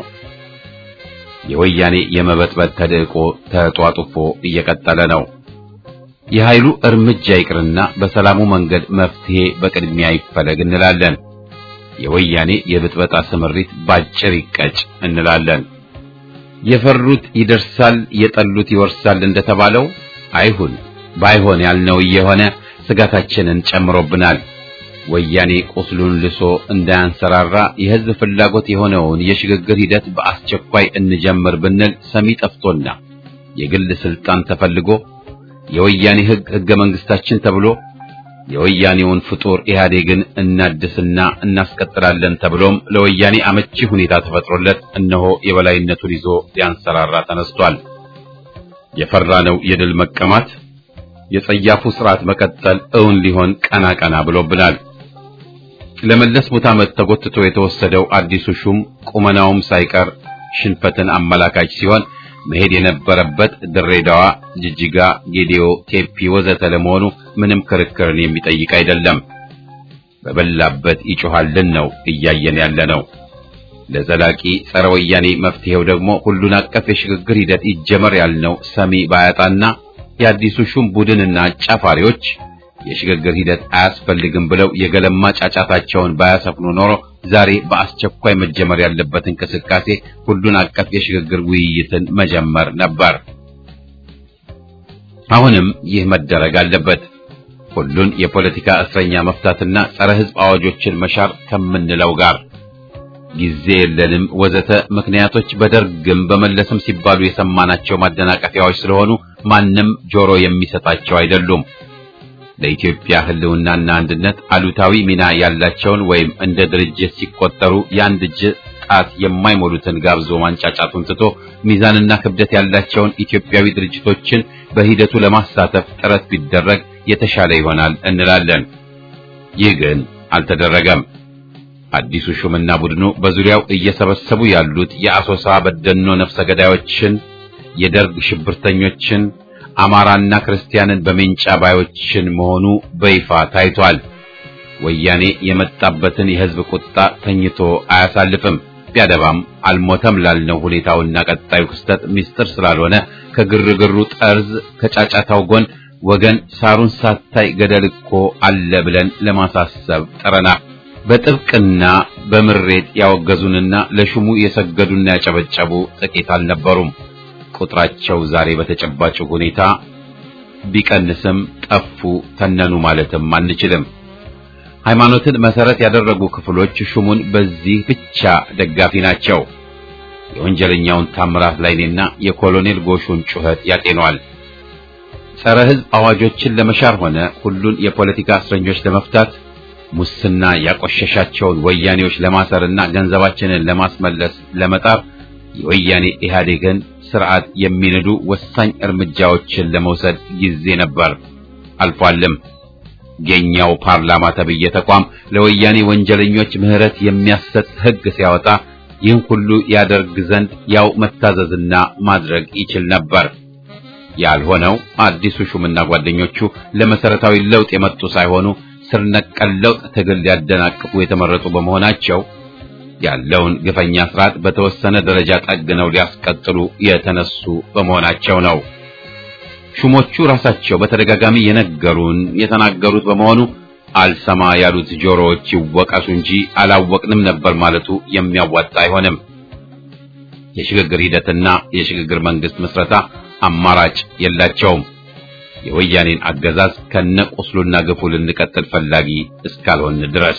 የወያኔ የመበጥበጥ ተደቆ ተጧጡፎ እየቀጠለ ነው። የኃይሉ እርምጃ ይቅርና በሰላሙ መንገድ መፍትሄ በቅድሚያ ይፈለግ እንላለን። የወያኔ የብጥበጣ ስምሪት ባጭር ይቀጭ እንላለን። የፈሩት ይደርሳል፣ የጠሉት ይወርሳል እንደተባለው አይሁን። ባይሆን ያልነው እየሆነ ስጋታችንን ጨምሮብናል። ወያኔ ቁስሉን ልሶ እንዳያንሰራራ የህዝብ ፍላጎት የሆነውን የሽግግር ሂደት በአስቸኳይ እንጀምር ብንል ሰሚ ጠፍቶና የግል ስልጣን ተፈልጎ የወያኔ ህግ ህገ መንግስታችን ተብሎ የወያኔውን ፍጡር ኢህአዴግን እናድስና እናስቀጥላለን ተብሎም ለወያኔ አመቺ ሁኔታ ተፈጥሮለት እነሆ የበላይነቱን ይዞ ሊያንሰራራ ተነስቷል። የፈራነው የድል መቀማት የጸያፉ ስርዓት መቀጠል እውን ሊሆን ቀና ቀና ብሎብናል። ለመለስ ሙት ዓመት ተጎትቶ የተወሰደው አዲሱ ሹም ቁመናውም ሳይቀር ሽንፈትን አመላካች ሲሆን መሄድ የነበረበት ድሬዳዋ፣ ጅጅጋ፣ ጌዲዮ፣ ቴፒ ወዘተ ለመሆኑ ምንም ክርክርን የሚጠይቅ አይደለም። በበላበት ይጮሃልን ነው እያየን ያለነው። ለዘላቂ ጸረ ወያኔ መፍትሄው ደግሞ ሁሉን አቀፍ የሽግግር ሂደት ይጀመር ያልነው ሰሚ ባያጣና የአዲሱ ሹም ቡድንና አጫፋሪዎች የሽግግር ሂደት አያስፈልግም ብለው የገለማ ጫጫታቸውን ባያሰፍኑ ኖሮ ዛሬ በአስቸኳይ መጀመር ያለበት እንቅስቃሴ ሁሉን አቀፍ የሽግግር ውይይትን መጀመር ነበር። አሁንም ይህ መደረግ አለበት። ሁሉን የፖለቲካ እስረኛ መፍታትና ጸረ ሕዝብ አዋጆችን መሻር ከምንለው ጋር ጊዜ የለንም ወዘተ ምክንያቶች በደርግም በመለስም ሲባሉ የሰማናቸው ማደናቀፊያዎች ስለሆኑ ማንም ጆሮ የሚሰጣቸው አይደሉም። ለኢትዮጵያ ህልውናና አንድነት አሉታዊ ሚና ያላቸውን ወይም እንደ ድርጅት ሲቆጠሩ የአንድ እጅ ጣት የማይሞሉትን ጋብዞ ማንጫጫቱን ትቶ ሚዛንና ክብደት ያላቸውን ኢትዮጵያዊ ድርጅቶችን በሂደቱ ለማሳተፍ ጥረት ቢደረግ የተሻለ ይሆናል እንላለን። ይህ ግን አልተደረገም። አዲሱ ሹምና ቡድኑ በዙሪያው እየሰበሰቡ ያሉት የአሶሳ በደኖ ነፍሰ ገዳዮችን፣ የደርግ ሽብርተኞችን፣ አማራና ክርስቲያንን በሜንጫ ባዮችን መሆኑ በይፋ ታይቷል። ወያኔ የመጣበትን የህዝብ ቁጣ ተኝቶ አያሳልፍም። ቢያደባም አልሞተም ላልነው ሁኔታውና ቀጣዩ ክስተት ሚስጥር ስላልሆነ ከግርግሩ ጠርዝ ከጫጫታው ጎን ወገን ሳሩን ሳታይ ገደል እኮ አለ ብለን ለማሳሰብ ጠረና በጥብቅና በምሬት ያወገዙንና ለሹሙ የሰገዱና ያጨበጨቡ ጥቂት አልነበሩም። ቁጥራቸው ዛሬ በተጨባጭ ሁኔታ ቢቀንስም ጠፉ ተነኑ ማለትም አንችልም። ሃይማኖትን መሰረት ያደረጉ ክፍሎች ሹሙን በዚህ ብቻ ደጋፊ ናቸው። የወንጀለኛውን ታምራት ላይኔና የኮሎኔል ጎሹን ጩኸት ያጤኗል። ጸረ ሕዝብ አዋጆችን ለመሻር ሆነ ሁሉን የፖለቲካ እስረኞች ለመፍታት ሙስና ያቆሸሻቸውን ወያኔዎች ለማሰርና ገንዘባችንን ለማስመለስ ለመጣር የወያኔ ኢህአዴግን ስርዓት የሚንዱ ወሳኝ እርምጃዎችን ለመውሰድ ጊዜ ነበር፣ አልፏልም። የኛው ፓርላማ ተብዬ ተቋም ለወያኔ ወንጀለኞች ምህረት የሚያሰጥ ሕግ ሲያወጣ ይህን ሁሉ ያደርግ ዘንድ ያው መታዘዝና ማድረግ ይችል ነበር። ያልሆነው አዲሱ ሹምና ጓደኞቹ ለመሰረታዊ ለውጥ የመጡ ሳይሆኑ ስር ነቀል ለውጥ ትግል ሊያደናቅፉ የተመረጡ በመሆናቸው ያለውን ግፈኛ ስርዓት በተወሰነ ደረጃ ጠግነው ሊያስቀጥሉ የተነሱ በመሆናቸው ነው። ሹሞቹ ራሳቸው በተደጋጋሚ የነገሩን የተናገሩት በመሆኑ አልሰማ ያሉት ጆሮዎች ይወቀሱ እንጂ አላወቅንም ነበር ማለቱ የሚያዋጣ አይሆንም። የሽግግር ሂደትና የሽግግር መንግስት መስረታ አማራጭ የላቸውም። የወያኔን አገዛዝ ከነቁስሉና ግፉ ልንቀጥል ፈላጊ እስካልሆን ድረስ።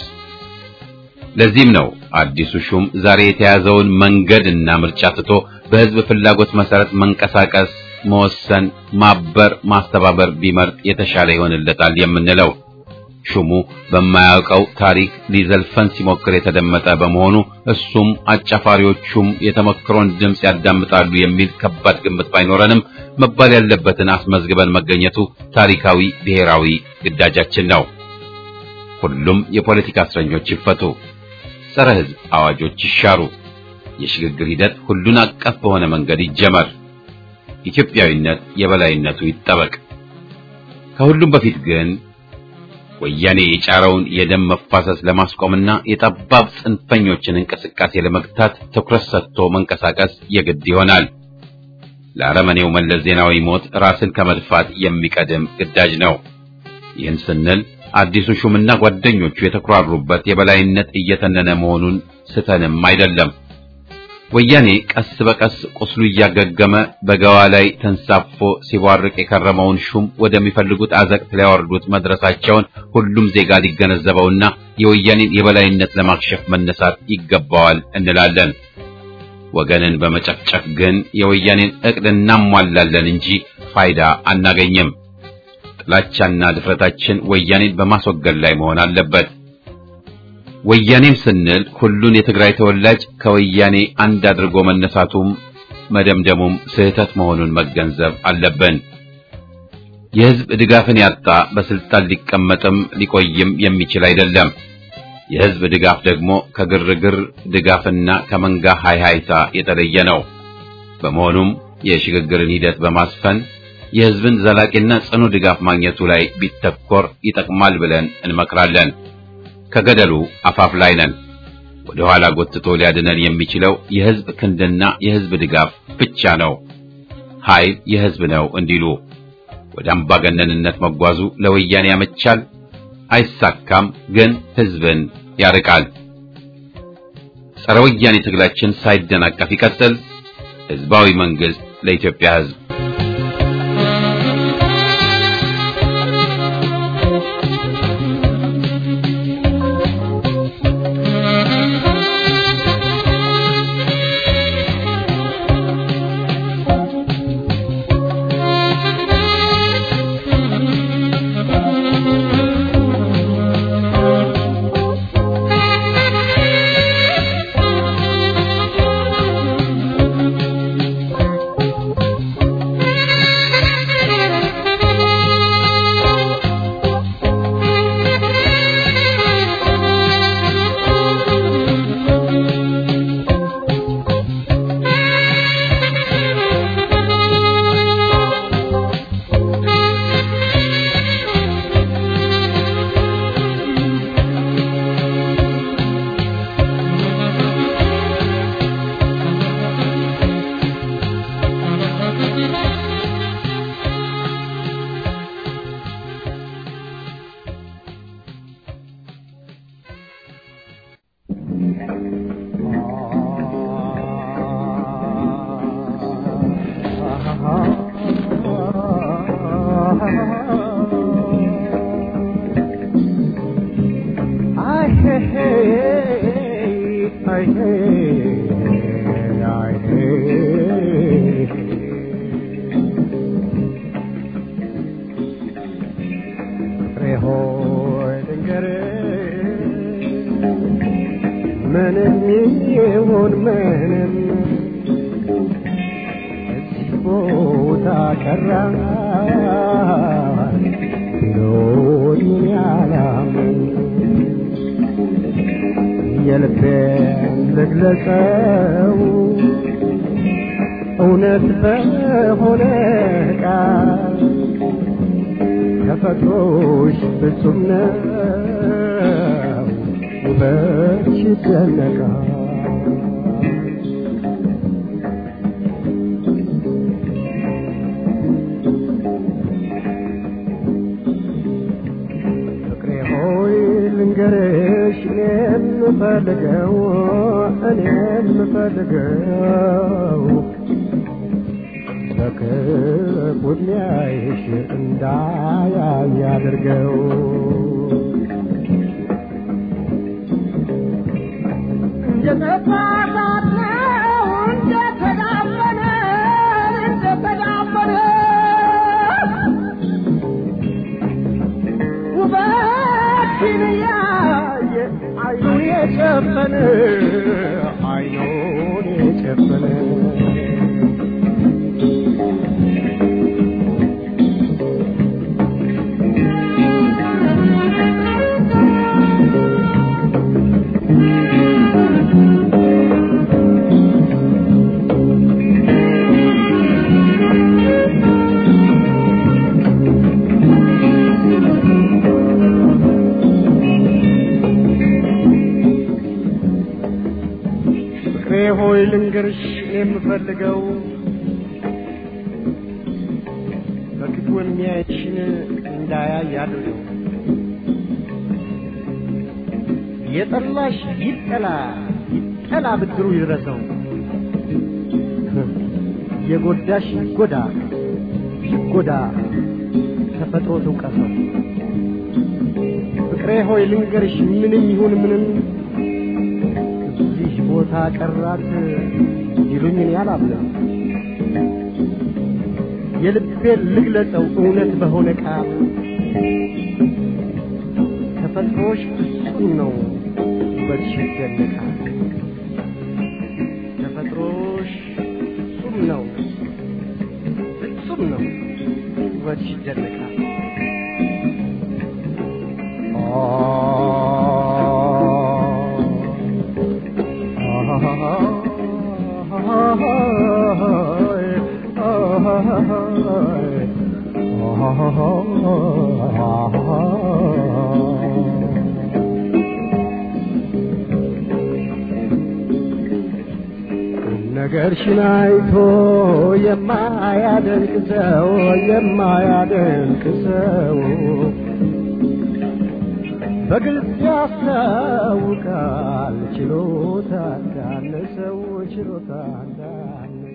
ለዚህም ነው አዲሱ ሹም ዛሬ የተያዘውን መንገድና ምርጫ ትቶ በህዝብ ፍላጎት መሰረት መንቀሳቀስ፣ መወሰን፣ ማበር፣ ማስተባበር ቢመርጥ የተሻለ ይሆንለታል የምንለው። ሹሙ በማያውቀው ታሪክ ሊዘልፈን ሲሞክር የተደመጠ በመሆኑ እሱም አጫፋሪዎቹም የተመክሮን ድምጽ ያዳምጣሉ የሚል ከባድ ግምት ባይኖረንም መባል ያለበትን አስመዝግበን መገኘቱ ታሪካዊ ብሔራዊ ግዳጃችን ነው። ሁሉም የፖለቲካ እስረኞች ይፈቱ፣ ጸረ ሕዝብ አዋጆች ይሻሩ፣ የሽግግር ሂደት ሁሉን አቀፍ በሆነ መንገድ ይጀመር፣ ኢትዮጵያዊነት የበላይነቱ ይጠበቅ። ከሁሉም በፊት ግን ወያኔ የጫረውን የደም መፋሰስ ለማስቆምና የጠባብ ጽንፈኞችን እንቅስቃሴ ለመግታት ትኩረት ሰጥቶ መንቀሳቀስ የግድ ይሆናል። ለአረመኔው መለስ ዜናዊ ሞት ራስን ከመድፋት የሚቀድም ግዳጅ ነው። ይህን ስንል አዲሱ ሹምና ጓደኞቹ የተኩራሩበት የበላይነት እየተነነ መሆኑን ስተንም አይደለም። ወያኔ ቀስ በቀስ ቁስሉ እያገገመ በገዋ ላይ ተንሳፎ ሲቧርቅ የከረመውን ሹም ወደሚፈልጉት አዘቅት ሊያወርዱት መድረሳቸውን ሁሉም ዜጋ ሊገነዘበውና የወያኔን የበላይነት ለማክሸፍ መነሳት ይገባዋል እንላለን። ወገንን በመጨፍጨፍ ግን የወያኔን እቅድ እናሟላለን እንጂ ፋይዳ አናገኝም። ጥላቻና ድፍረታችን ወያኔን በማስወገድ ላይ መሆን አለበት። ወያኔም ስንል ሁሉን የትግራይ ተወላጅ ከወያኔ አንድ አድርጎ መነሳቱም መደምደሙም ስህተት መሆኑን መገንዘብ አለብን። የህዝብ ድጋፍን ያጣ በስልጣን ሊቀመጥም ሊቆይም የሚችል አይደለም። የህዝብ ድጋፍ ደግሞ ከግርግር ድጋፍና ከመንጋ ሃይሃይታ የተለየ ነው። በመሆኑም የሽግግርን ሂደት በማስፈን የህዝብን ዘላቂና ጽኑ ድጋፍ ማግኘቱ ላይ ቢተኮር ይጠቅማል ብለን እንመክራለን። ከገደሉ አፋፍ ላይ ነን። ወደ ኋላ ጎትቶ ሊያድነን የሚችለው የህዝብ ክንድና የህዝብ ድጋፍ ብቻ ነው። ኃይል የህዝብ ነው እንዲሉ ወደ አምባገነንነት መጓዙ ለወያኔ ያመቻል፣ አይሳካም፣ ግን ህዝብን ያርቃል። ጸረ ወያኔ ትግላችን ሳይደናቀፍ ይቀጥል። ህዝባዊ መንግስት ለኢትዮጵያ ህዝብ። I hey, I hey, I hey. Rehoy dengere, menem yehon menem, esbota karra, piloni alam. የልቤን ልግለጸው እውነት በሆነ ቃል ተፈጥሮሽ ፍጹም ነው ውበትሽ ይደነቃል ፍቅሬ ሆይ ልንገርሽ የምፈልገው እኔ የምፈልገው በክፉ የሚያይሽ እንዳያይ ያድርገው እንደተባባልነው እንደተዳፈነ እንደተዳፈነ ውበትሽን ያየ አይኑን የጨፈነ አይኑን የጨፈነ ሆይ ልንገርሽ የምፈልገው በክፉ የሚያይሽን እንዳያይ ያድርገው የጠላሽ ይጠላ ይጠላ ብድሩ ይድረሰው የጎዳሽ ይጎዳ ይጎዳ ተፈጥሮ ትውቀሰው ፍቅሬ ሆይ ልንገርሽ ምንም ይሁን ምንም ቦታ ቀራት ይሉኝን ያላብለም የልቤን ልግለጸው እውነት በሆነ ቃል ተፈጥሮሽ ፍጹም ነው ውበትሽ ይደነቃል ተፈጥሮሽ ፍጹም ነው ፍጹም ነው ውበትሽ ይደነቃል ነገርሽን አይቶ የማያደንቅ ሰው የማያደንቅ ሰው በግልጽ ያስታውቃል ችሎታ እንዳነሰው ችሎታ እንዳነሰው